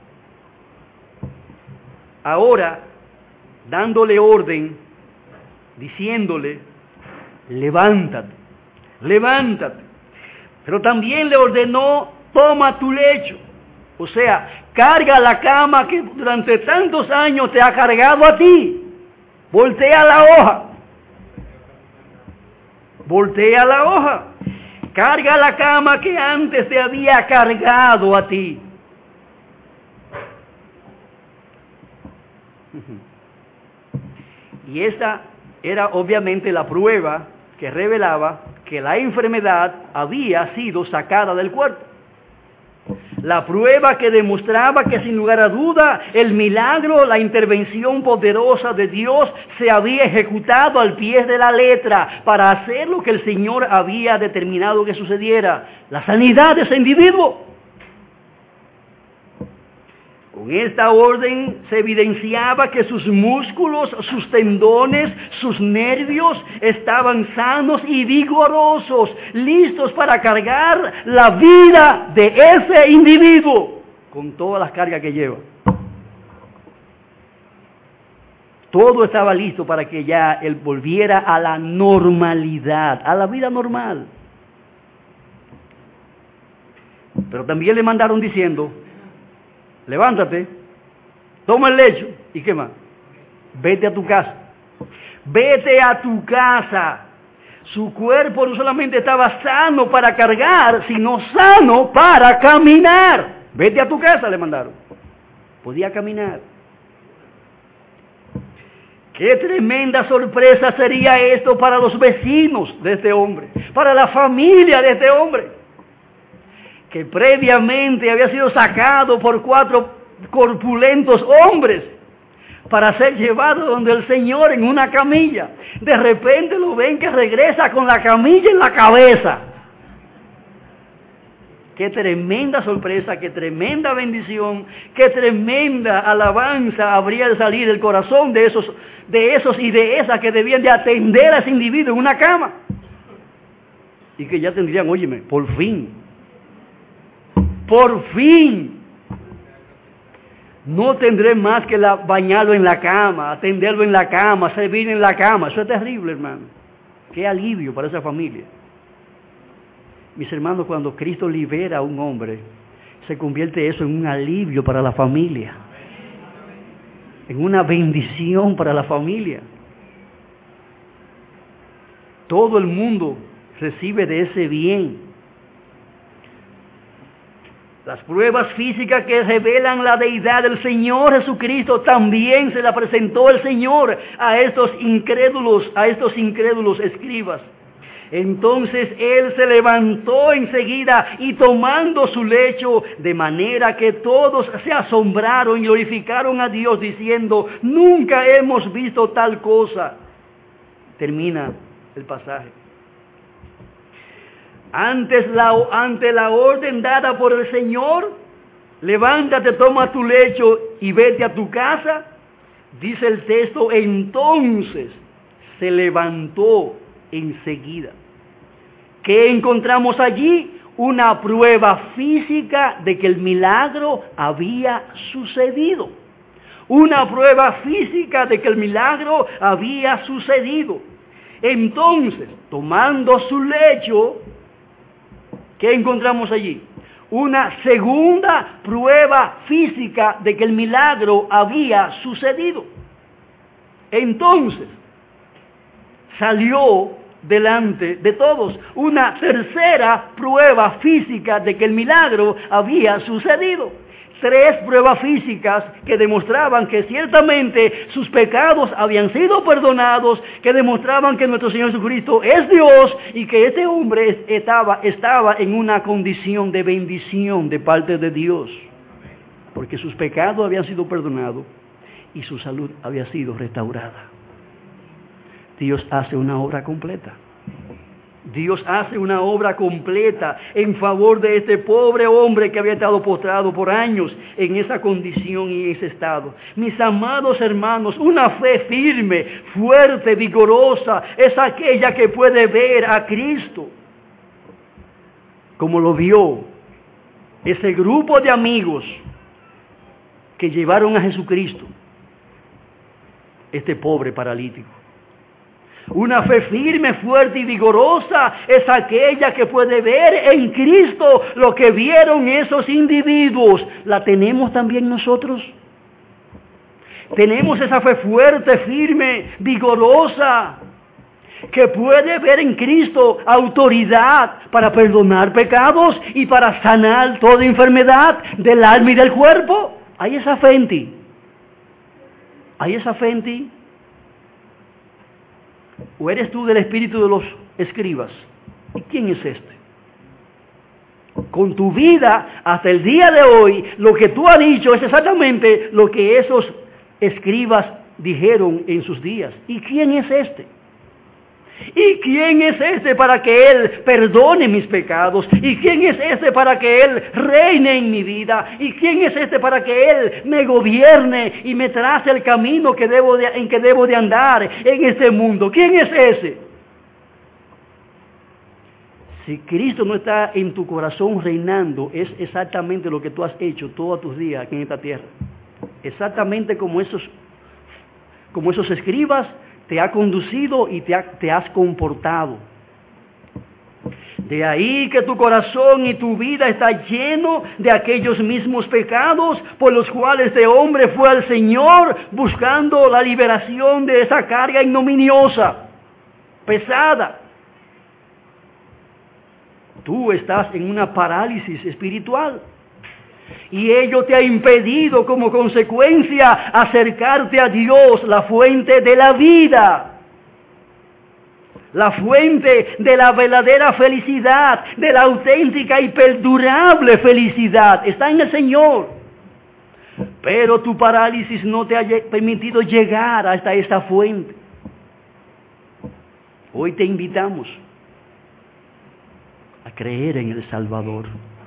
ahora dándole orden, diciéndole, levántate, levántate. Pero también le ordenó, toma tu lecho. O sea, carga la cama que durante tantos años te ha cargado a ti. Voltea la hoja. Voltea la hoja. Carga la cama que antes te había cargado a ti. Y esa era obviamente la prueba que revelaba que la enfermedad había sido sacada del cuerpo. La prueba que demostraba que sin lugar a duda el milagro, la intervención poderosa de Dios se había ejecutado al pie de la letra para hacer lo que el Señor había determinado que sucediera, la sanidad de ese individuo. Con esta orden se evidenciaba que sus músculos, sus tendones, sus nervios estaban sanos y vigorosos, listos para cargar la vida de ese individuo, con todas las cargas que lleva. Todo estaba listo para que ya él volviera a la normalidad, a la vida normal. Pero también le mandaron diciendo, levántate, toma el lecho, ¿y qué más? Vete a tu casa. Vete a tu casa. Su cuerpo no solamente estaba sano para cargar, sino sano para caminar. Vete a tu casa, le mandaron. Podía caminar. Qué tremenda sorpresa sería esto para los vecinos de este hombre, para la familia de este hombre, que previamente había sido sacado por 4 corpulentos hombres para ser llevado donde el Señor en una camilla. De repente lo ven que regresa con la camilla en la cabeza. Qué tremenda sorpresa, qué tremenda bendición, qué tremenda alabanza habría de salir del corazón de esos y de esas que debían de atender a ese individuo en una cama. Y que ya tendrían, óyeme, por fin, no tendré más que bañarlo en la cama, atenderlo en la cama, servir en la cama. Eso es terrible, hermano. Qué alivio para esa familia. Mis hermanos, cuando Cristo libera a un hombre, se convierte eso en un alivio para la familia, en una bendición para la familia. Todo el mundo recibe de ese bien. Las pruebas físicas que revelan la deidad del Señor Jesucristo también se la presentó el Señor a estos incrédulos escribas. Entonces él se levantó enseguida y tomando su lecho, de manera que todos se asombraron y glorificaron a Dios diciendo: nunca hemos visto tal cosa. Termina el pasaje. Ante la orden dada por el Señor, levántate, toma tu lecho y vete a tu casa, dice el texto, entonces se levantó enseguida. ¿Qué encontramos allí? Una prueba física de que el milagro había sucedido. Una prueba física de que el milagro había sucedido. Entonces, tomando su lecho, ¿qué encontramos allí? Una segunda prueba física de que el milagro había sucedido. Entonces, salió delante de todos una tercera prueba física de que el milagro había sucedido. 3 pruebas físicas que demostraban que ciertamente sus pecados habían sido perdonados, que demostraban que nuestro Señor Jesucristo es Dios y que este hombre estaba en una condición de bendición de parte de Dios, porque sus pecados habían sido perdonados y su salud había sido restaurada. Dios hace una obra completa. Dios hace una obra completa en favor de este pobre hombre que había estado postrado por años en esa condición y ese estado. Mis amados hermanos, una fe firme, fuerte, vigorosa, es aquella que puede ver a Cristo como lo vio ese grupo de amigos que llevaron a Jesucristo, este pobre paralítico. Una fe firme, fuerte y vigorosa es aquella que puede ver en Cristo lo que vieron esos individuos. ¿La tenemos también nosotros? Tenemos esa fe fuerte, firme, vigorosa, que puede ver en Cristo autoridad para perdonar pecados y para sanar toda enfermedad del alma y del cuerpo. ¿Hay esa fe en ti? ¿Hay esa fe en ti? ¿O eres tú del espíritu de los escribas? ¿Y quién es este? Con tu vida, hasta el día de hoy, lo que tú has dicho es exactamente lo que esos escribas dijeron en sus días. ¿Y quién es este? ¿Y quién es este para que Él perdone mis pecados? ¿Y quién es este para que Él reine en mi vida? ¿Y quién es este para que Él me gobierne y me trace el camino en que debo de andar en este mundo? ¿Quién es ese? Si Cristo no está en tu corazón reinando, es exactamente lo que tú has hecho todos tus días aquí en esta tierra. Exactamente como esos escribas te ha conducido y te has comportado. De ahí que tu corazón y tu vida está lleno de aquellos mismos pecados por los cuales este hombre fue al Señor buscando la liberación de esa carga ignominiosa, pesada. Tú estás en una parálisis espiritual. Y ello te ha impedido como consecuencia acercarte a Dios, la fuente de la vida. La fuente de la verdadera felicidad, de la auténtica y perdurable felicidad, está en el Señor. Pero tu parálisis no te ha permitido llegar hasta esta fuente. Hoy te invitamos a creer en el Salvador.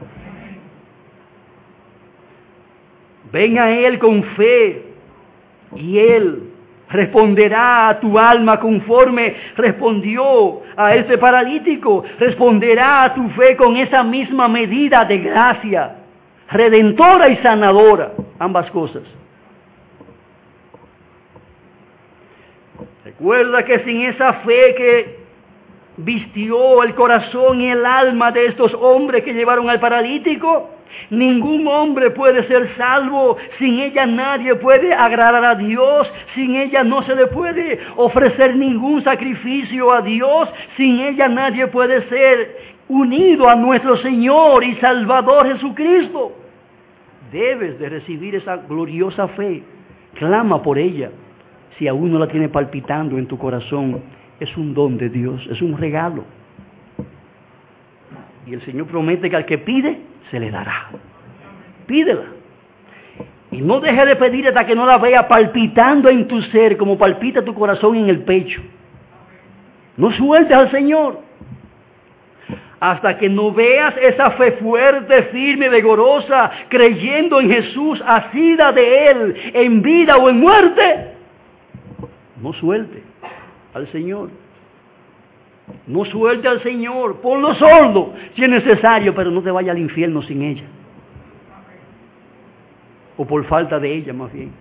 Ven a Él con fe y Él responderá a tu alma conforme respondió a este paralítico. Responderá a tu fe con esa misma medida de gracia, redentora y sanadora, ambas cosas. Recuerda que sin esa fe que vistió el corazón y el alma de estos hombres que llevaron al paralítico, ningún hombre puede ser salvo. Sin ella nadie puede agradar a Dios. Sin ella no se le puede ofrecer ningún sacrificio a Dios. Sin ella nadie puede ser unido a nuestro Señor y Salvador Jesucristo. Debes de recibir esa gloriosa fe. Clama por ella. Si aún no la tiene palpitando en tu corazón, es un don de Dios, es un regalo. Y el Señor promete que al que pide, se le dará. Pídela. Y no deje de pedir hasta que no la vea palpitando en tu ser, como palpita tu corazón en el pecho. No sueltes al Señor. Hasta que no veas esa fe fuerte, firme, vigorosa, creyendo en Jesús, asida de Él, en vida o en muerte, no suelte al Señor. No suelte al Señor. Ponlo sordo si es necesario, pero no te vaya al infierno sin ella. O por falta de ella, más bien.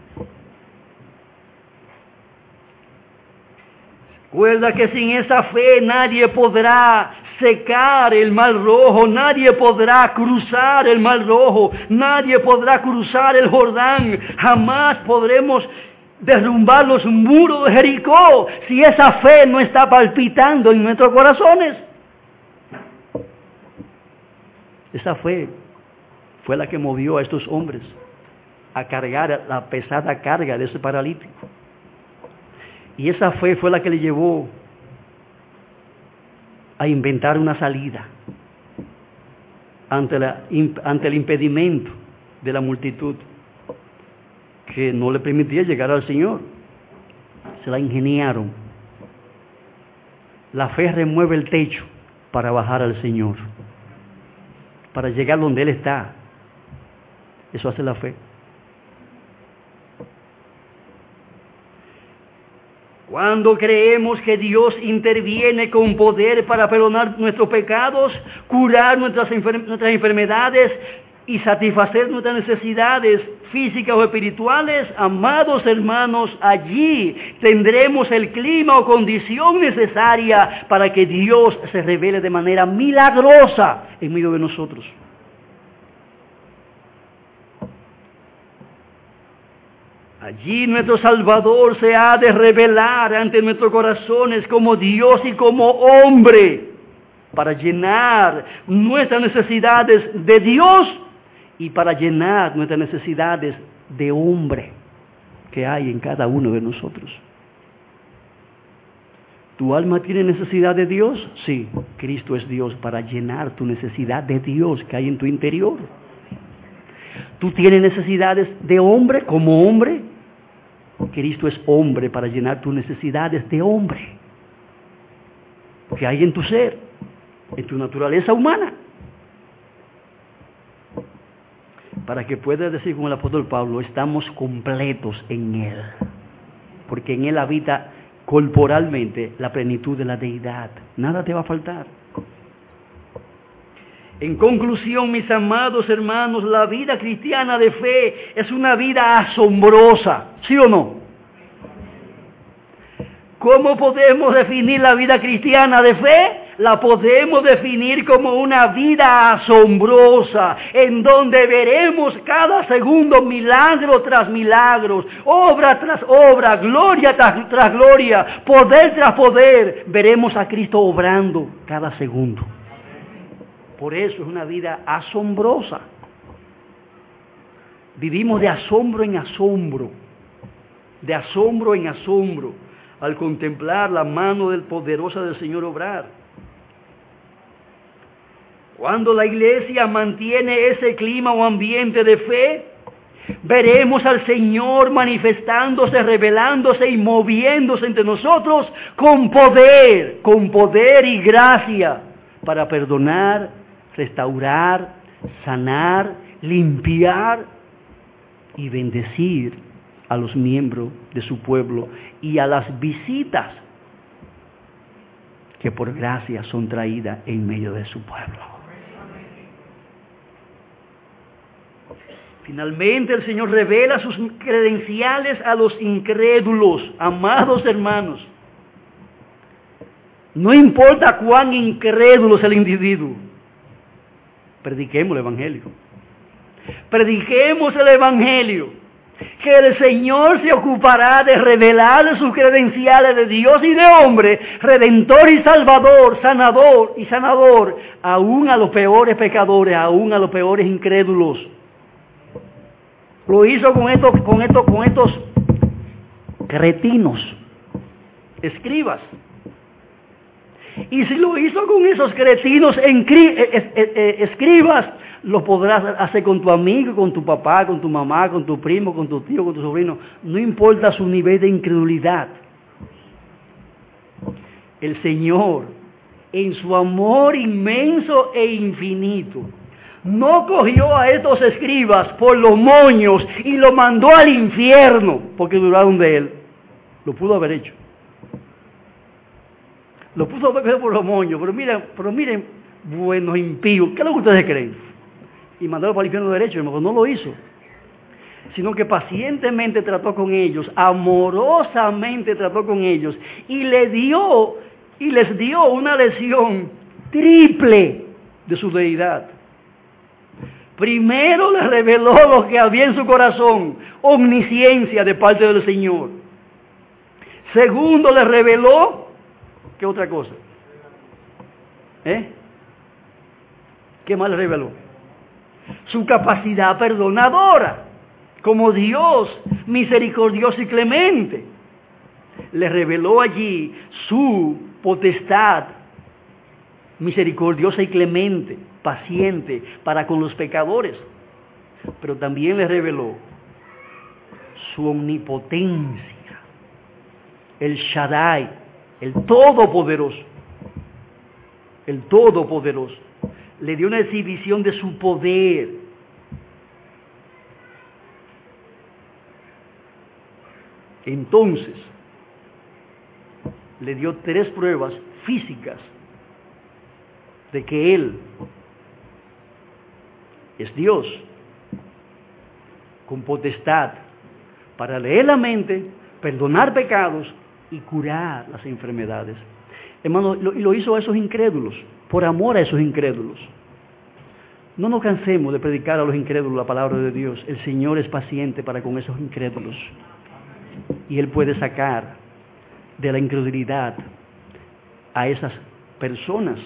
Recuerda que sin esa fe nadie podrá secar el mar rojo, nadie podrá cruzar el mar rojo, nadie podrá cruzar el Jordán, jamás podremos derrumbar los muros de Jericó si esa fe no está palpitando en nuestros corazones. Esa fe fue la que movió a estos hombres a cargar la pesada carga de ese paralítico. Y esa fe fue la que le llevó a inventar una salida ante el impedimento de la multitud que no le permitía llegar al Señor. Se la ingeniaron. La fe remueve el techo para bajar al Señor, para llegar donde Él está. Eso hace la fe. Cuando creemos que Dios interviene con poder para perdonar nuestros pecados, curar nuestras enfermedades y satisfacer nuestras necesidades físicas o espirituales, amados hermanos, allí tendremos el clima o condición necesaria para que Dios se revele de manera milagrosa en medio de nosotros. Allí nuestro Salvador se ha de revelar ante nuestros corazones como Dios y como hombre, para llenar nuestras necesidades de Dios y para llenar nuestras necesidades de hombre que hay en cada uno de nosotros. ¿Tu alma tiene necesidad de Dios? Sí, Cristo es Dios para llenar tu necesidad de Dios que hay en tu interior. ¿Tú tienes necesidades de hombre como hombre? Cristo es hombre para llenar tus necesidades de hombre que hay en tu ser, en tu naturaleza humana. Para que puedas decir como el apóstol Pablo, estamos completos en Él, porque en Él habita corporalmente la plenitud de la deidad. Nada te va a faltar. En conclusión, mis amados hermanos, la vida cristiana de fe es una vida asombrosa, ¿sí o no? ¿Cómo podemos definir la vida cristiana de fe? La podemos definir como una vida asombrosa, en donde veremos cada segundo milagro tras milagros, obra tras obra, gloria tras gloria, poder tras poder. Veremos a Cristo obrando cada segundo. Por eso es una vida asombrosa. Vivimos de asombro en asombro, al contemplar la mano poderosa del Señor obrar. Cuando la iglesia mantiene ese clima o ambiente de fe, veremos al Señor manifestándose, revelándose y moviéndose entre nosotros con poder y gracia para perdonar, restaurar, sanar, limpiar y bendecir a los miembros de su pueblo y a las visitas que por gracia son traídas en medio de su pueblo. Finalmente el Señor revela sus credenciales a los incrédulos, amados hermanos. No importa cuán incrédulo es el individuo, prediquemos el Evangelio. Prediquemos el Evangelio, que el Señor se ocupará de revelar sus credenciales de Dios y de hombre, redentor y salvador, sanador, aún a los peores pecadores, aún a los peores incrédulos. Lo hizo con estos cretinos, escribas. Y si lo hizo con esos cretinos escribas, lo podrás hacer con tu amigo, con tu papá, con tu mamá, con tu primo, con tu tío, con tu sobrino. No importa su nivel de incredulidad. El Señor, en su amor inmenso e infinito, no cogió a estos escribas por los moños y lo mandó al infierno porque dudaron de él. Lo pudo haber hecho. Lo pudo haber hecho por los moños, pero miren, buenos impíos, ¿qué es lo que ustedes creen? Y mandarlo para el infierno derecho, pero no lo hizo. Sino que pacientemente trató con ellos, amorosamente trató con ellos, y les dio una lección triple de su deidad. Primero les reveló lo que había en su corazón, omnisciencia de parte del Señor. Segundo les reveló, ¿qué otra cosa? ¿Qué más les reveló? Su capacidad perdonadora, como Dios misericordioso y clemente. Le reveló allí su potestad misericordiosa y clemente, paciente para con los pecadores. Pero también le reveló su omnipotencia, el Shaddai, el Todopoderoso. El Todopoderoso. Le dio una exhibición de su poder. Entonces, le dio 3 pruebas físicas de que Él es Dios, con potestad para leer la mente, perdonar pecados y curar las enfermedades. Hermano, lo hizo a esos incrédulos, por amor a esos incrédulos. No nos cansemos de predicar a los incrédulos la palabra de Dios. El Señor es paciente para con esos incrédulos. Y Él puede sacar de la incredulidad a esas personas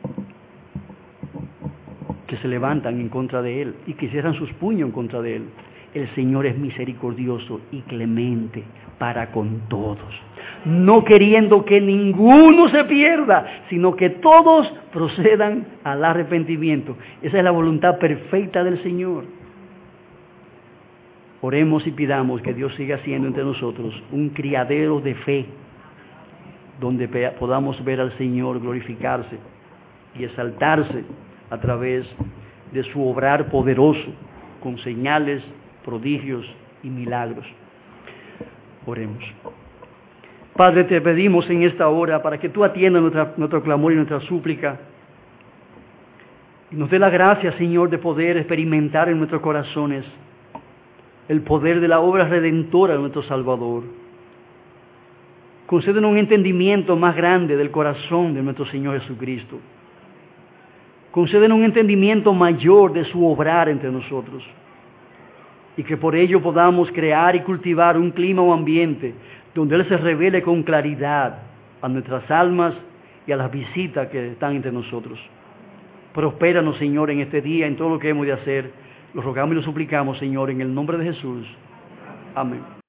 que se levantan en contra de Él y que cierran sus puños en contra de Él. El Señor es misericordioso y clemente para con todos, no queriendo que ninguno se pierda, sino que todos procedan al arrepentimiento. Esa es la voluntad perfecta del Señor. Oremos y pidamos que Dios siga siendo entre nosotros un criadero de fe, donde podamos ver al Señor glorificarse y exaltarse a través de su obrar poderoso, con señales, prodigios y milagros. Oremos. Padre, te pedimos en esta hora para que tú atiendas nuestro clamor y nuestra súplica. Y nos dé la gracia, Señor, de poder experimentar en nuestros corazones el poder de la obra redentora de nuestro Salvador. Concédenos un entendimiento más grande del corazón de nuestro Señor Jesucristo. Concédenos un entendimiento mayor de su obrar entre nosotros. Y que por ello podamos crear y cultivar un clima o ambiente donde Él se revele con claridad a nuestras almas y a las visitas que están entre nosotros. Prospéranos, Señor, en este día, en todo lo que hemos de hacer. Lo rogamos y lo suplicamos, Señor, en el nombre de Jesús. Amén.